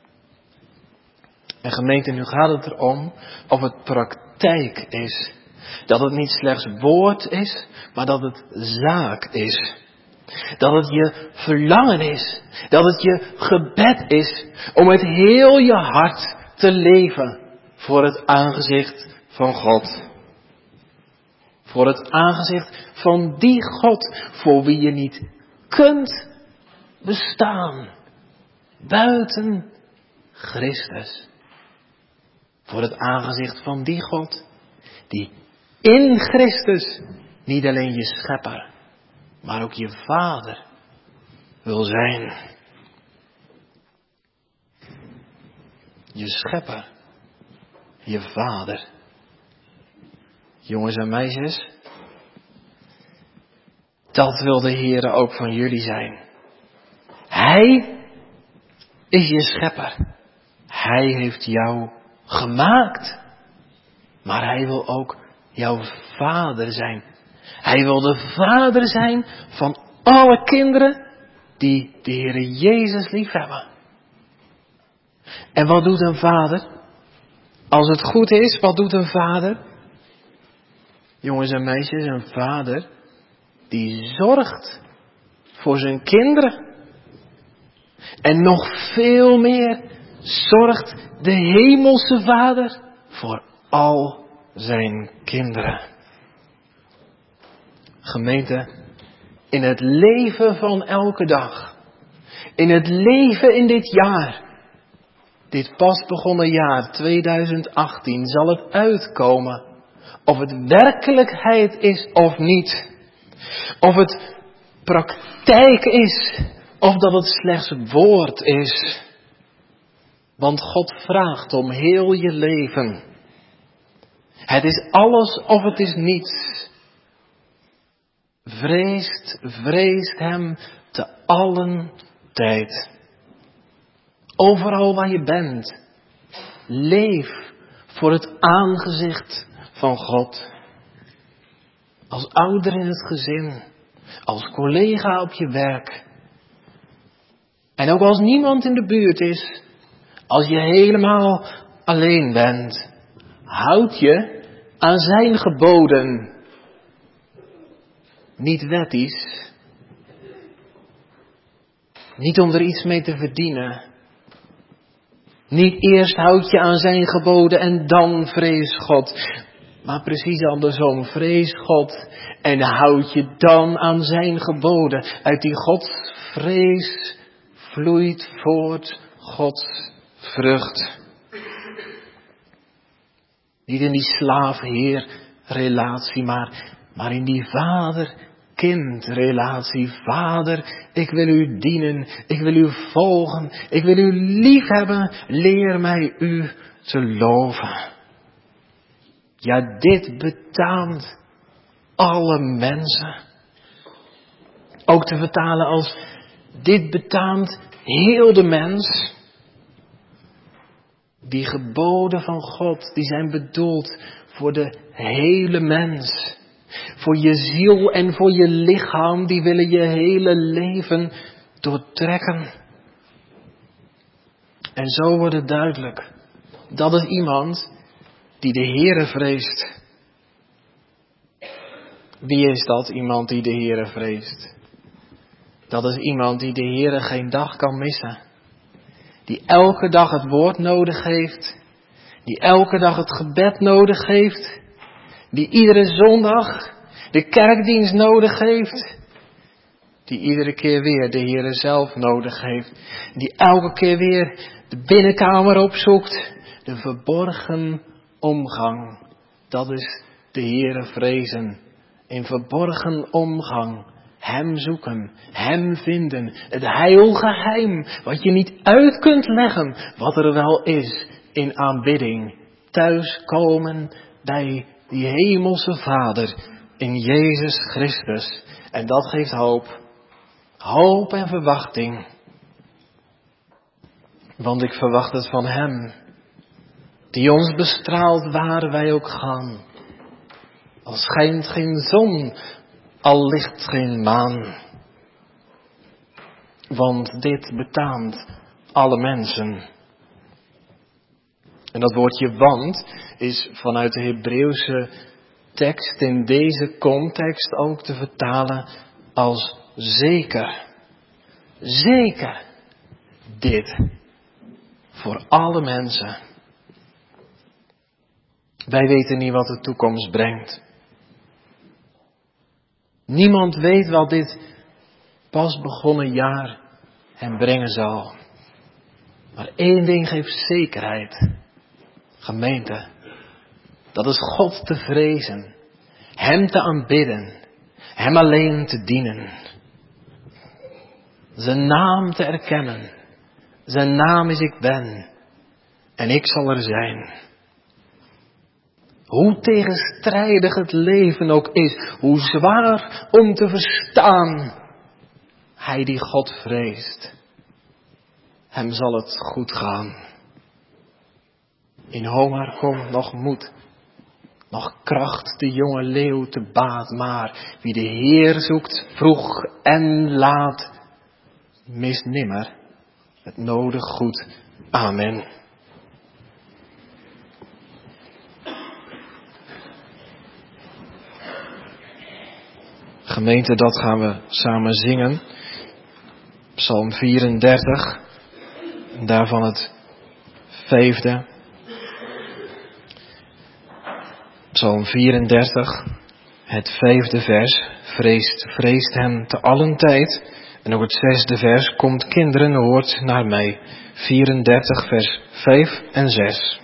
En gemeente, nu gaat het erom of het praktijk is. Dat het niet slechts woord is, maar dat het zaak is. Dat het je verlangen is. Dat het je gebed is om met heel je hart te leven voor het aangezicht van God. Voor het aangezicht van die God voor wie je niet kunt bestaan buiten Christus. Voor het aangezicht van die God die in Christus niet alleen je schepper, maar ook je vader wil zijn. Je schepper, je vader. Jongens en meisjes, dat wil de Heere ook van jullie zijn. Hij is je schepper. Hij heeft jou gemaakt. Maar hij wil ook jouw vader zijn. Hij wil de vader zijn van alle kinderen die de Heere Jezus liefhebben. En wat doet een vader? Als het goed is, wat doet een vader? Jongens en meisjes, een vader die zorgt voor zijn kinderen. En nog veel meer zorgt de hemelse Vader voor al zijn kinderen. Gemeente, in het leven van elke dag, in het leven in dit jaar, dit pas begonnen jaar 2018 zal het uitkomen of het werkelijkheid is of niet. Of het praktijk is of dat het slechts woord is. Want God vraagt om heel je leven. Het is alles of het is niets. Vreest hem te allen tijd. Overal waar je bent. Leef voor het aangezicht van God. Als ouder in het gezin. Als collega op je werk. En ook als niemand in de buurt is. Als je helemaal alleen bent. Houd je aan zijn geboden. Niet wettisch. Niet om er iets mee te verdienen. Niet eerst houd je aan zijn geboden en dan vrees God. Maar precies andersom. Vrees God en houd je dan aan zijn geboden. Uit die godsvrees vloeit voort Gods vrucht. Niet in die slaaf-heer relatie, maar in die vader-kind relatie. Vader, ik wil u dienen, ik wil u volgen, ik wil u liefhebben, leer mij u te loven. Ja, dit betaamt alle mensen. Ook te vertalen als dit betaamt heel de mens. Die geboden van God, die zijn bedoeld voor de hele mens. Voor je ziel en voor je lichaam, die willen je hele leven doortrekken. En zo wordt het duidelijk. Dat is iemand die de Heere vreest. Wie is dat, iemand die de Heere vreest? Dat is iemand die de Heere geen dag kan missen. Die elke dag het woord nodig heeft. Die elke dag het gebed nodig heeft. Die iedere zondag de kerkdienst nodig heeft. Die iedere keer weer de Heere zelf nodig heeft. Die elke keer weer de binnenkamer opzoekt. De verborgen omgang. Dat is de Heere vrezen. In verborgen omgang. Hem zoeken, hem vinden, het heilgeheim, wat je niet uit kunt leggen, wat er wel is in aanbidding. Thuiskomen bij die hemelse Vader in Jezus Christus. En dat geeft hoop. Hoop en verwachting. Want ik verwacht het van hem, die ons bestraalt waar wij ook gaan. Al schijnt geen zon, al ligt geen maan. Want dit betaamt alle mensen. En dat woordje want is vanuit de Hebreeuwse tekst in deze context ook te vertalen als zeker. Zeker dit. Voor alle mensen. Wij weten niet wat de toekomst brengt. Niemand weet wat dit pas begonnen jaar hem brengen zal. Maar één ding geeft zekerheid. Gemeente. Dat is God te vrezen. Hem te aanbidden. Hem alleen te dienen. Zijn naam te erkennen. Zijn naam is ik ben. En ik zal er zijn. Hoe tegenstrijdig het leven ook is. Hoe zwaar om te verstaan. Hij die God vreest. Hem zal het goed gaan. In honger komt nog moed. Nog kracht de jonge leeuw te baat. Maar wie de Heer zoekt vroeg en laat. Mist nimmer het nodig goed. Amen. Gemeente, dat gaan we samen zingen. Psalm 34. Daarvan het 5e. Psalm 34. Het 5e vers. Vreest hem te allen tijd. En ook het 6e vers, komt kinderen, hoort naar mij. 34 vers 5 en 6.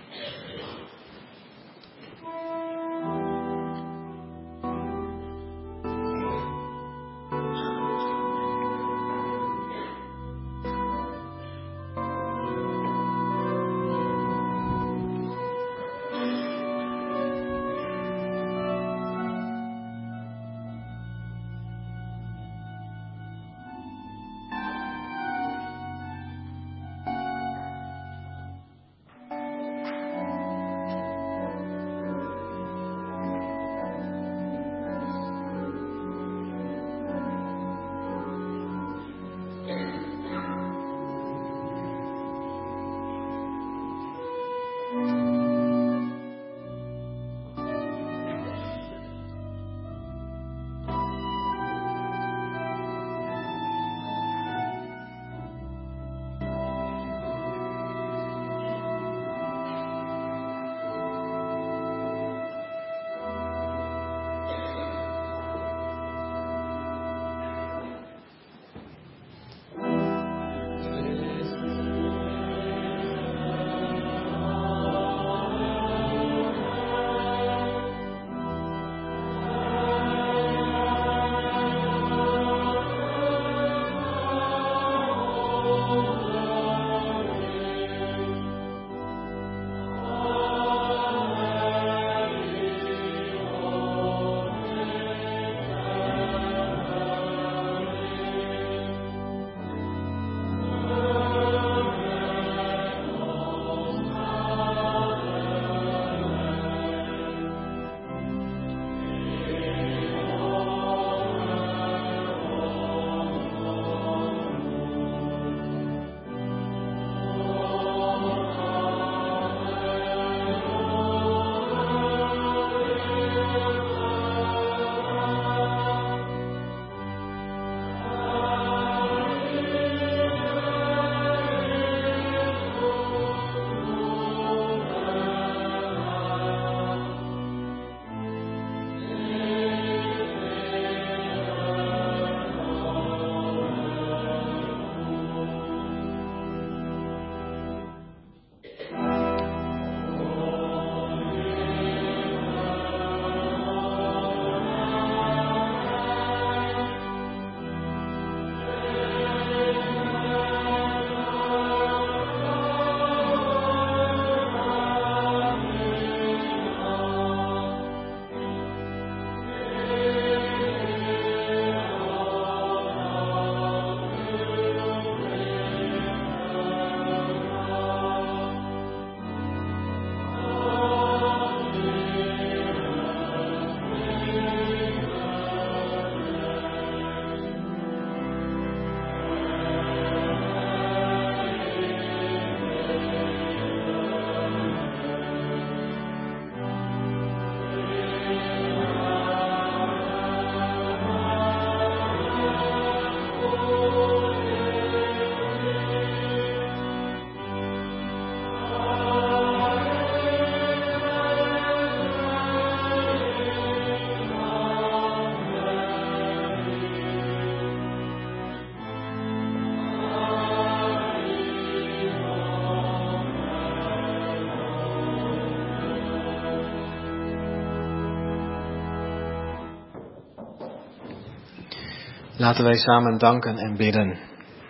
Laten wij samen danken en bidden.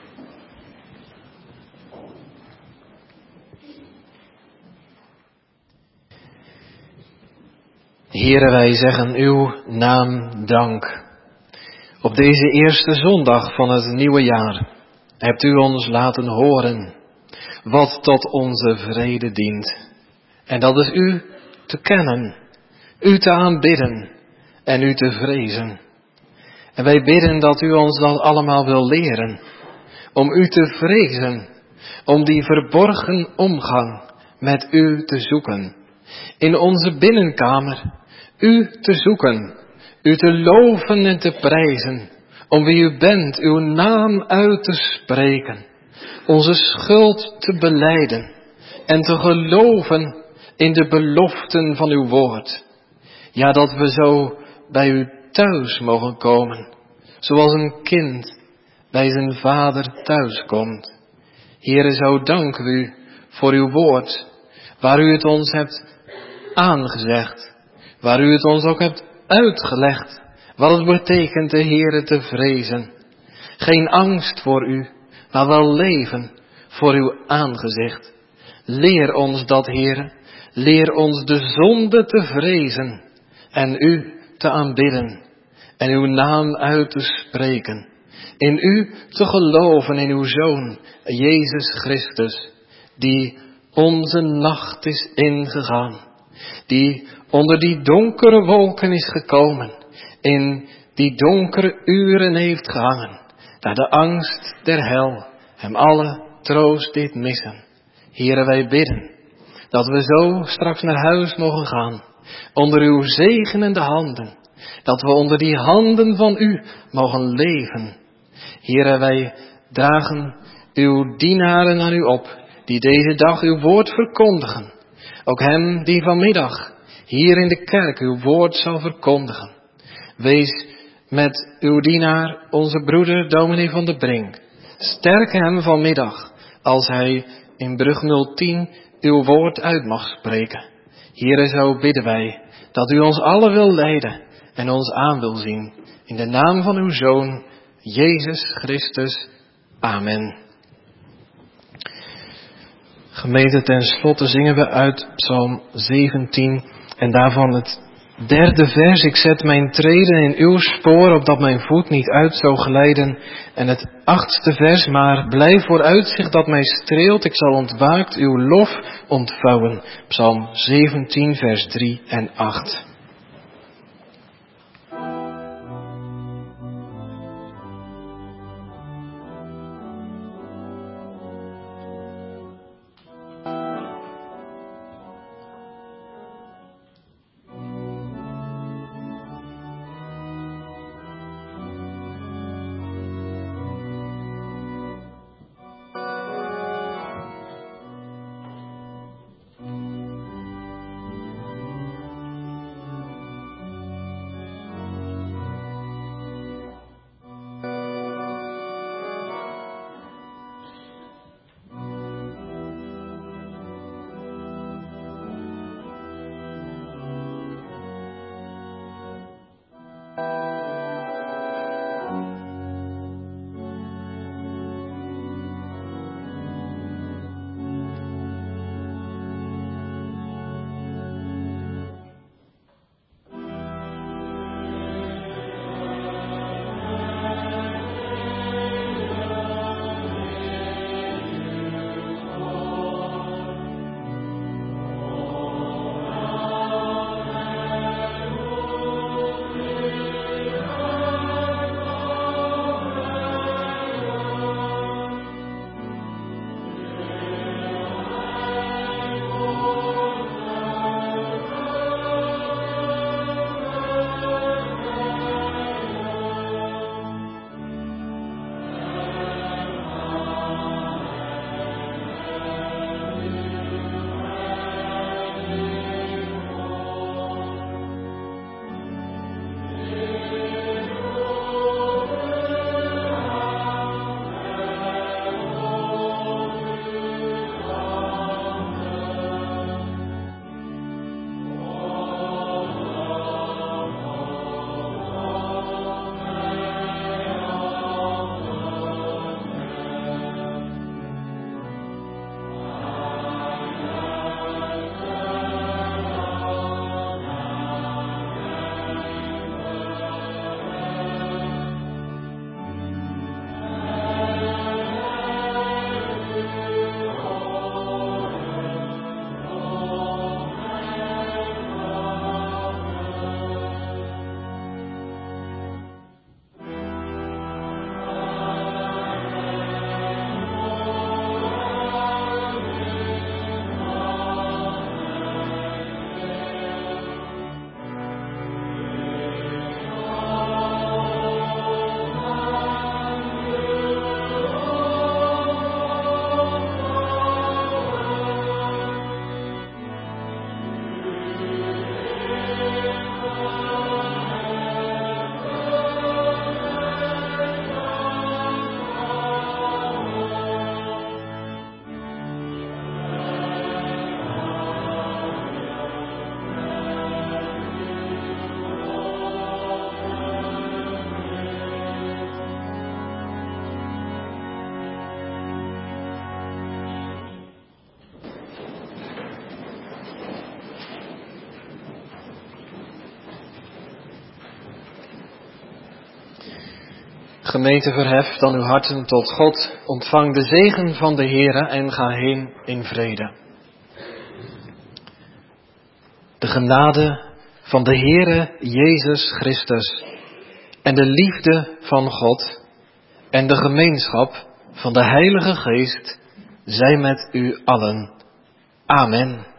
Heere, wij zeggen uw naam dank. Op deze eerste zondag van het nieuwe jaar hebt u ons laten horen wat tot onze vrede dient. En dat is u te kennen, u te aanbidden en u te vrezen. En wij bidden dat u ons dat allemaal wil leren, om u te vrezen, om die verborgen omgang met u te zoeken. In onze binnenkamer u te zoeken, u te loven en te prijzen, om wie u bent, uw naam uit te spreken, onze schuld te belijden en te geloven in de beloften van uw woord. Ja, dat we zo bij u thuis mogen komen, zoals een kind bij zijn vader thuiskomt. Heere, zo danken we u voor uw woord, waar u het ons hebt aangezegd, waar u het ons ook hebt uitgelegd, wat het betekent de Heere te vrezen. Geen angst voor u, maar wel leven voor uw aangezicht. Leer ons dat, Heere, leer ons de zonde te vrezen en u te aanbidden en uw naam uit te spreken. In u te geloven in uw Zoon, Jezus Christus, die onze nacht is ingegaan, die onder die donkere wolken is gekomen, in die donkere uren heeft gehangen, daar de angst der hel hem alle troost deed missen. Heere, wij bidden dat we zo straks naar huis mogen gaan, onder uw zegenende handen, dat we onder die handen van u mogen leven. Heere, wij dragen uw dienaren aan u op, die deze dag uw woord verkondigen. Ook hem die vanmiddag hier in de kerk uw woord zal verkondigen. Wees met uw dienaar, onze broeder dominee van der Brink. Sterk hem vanmiddag, als hij in brug 010 uw woord uit mag spreken. Heere, zo bidden wij, dat u ons allen wil leiden en ons aan wil zien. In de naam van uw Zoon, Jezus Christus. Amen. Gemeente, ten slotte zingen we uit Psalm 17 en daarvan het 3e vers. Ik zet mijn treden in uw spoor, opdat mijn voet niet uit zou glijden. En het 8e vers, maar blijf vooruitzicht dat mij streelt, ik zal ontwaakt uw lof ontvouwen. Psalm 17 vers 3 en 8. Gemeente, verhef dan uw harten tot God. Ontvang de zegen van de Heere en ga heen in vrede. De genade van de Heere Jezus Christus en de liefde van God en de gemeenschap van de Heilige Geest zij met u allen. Amen.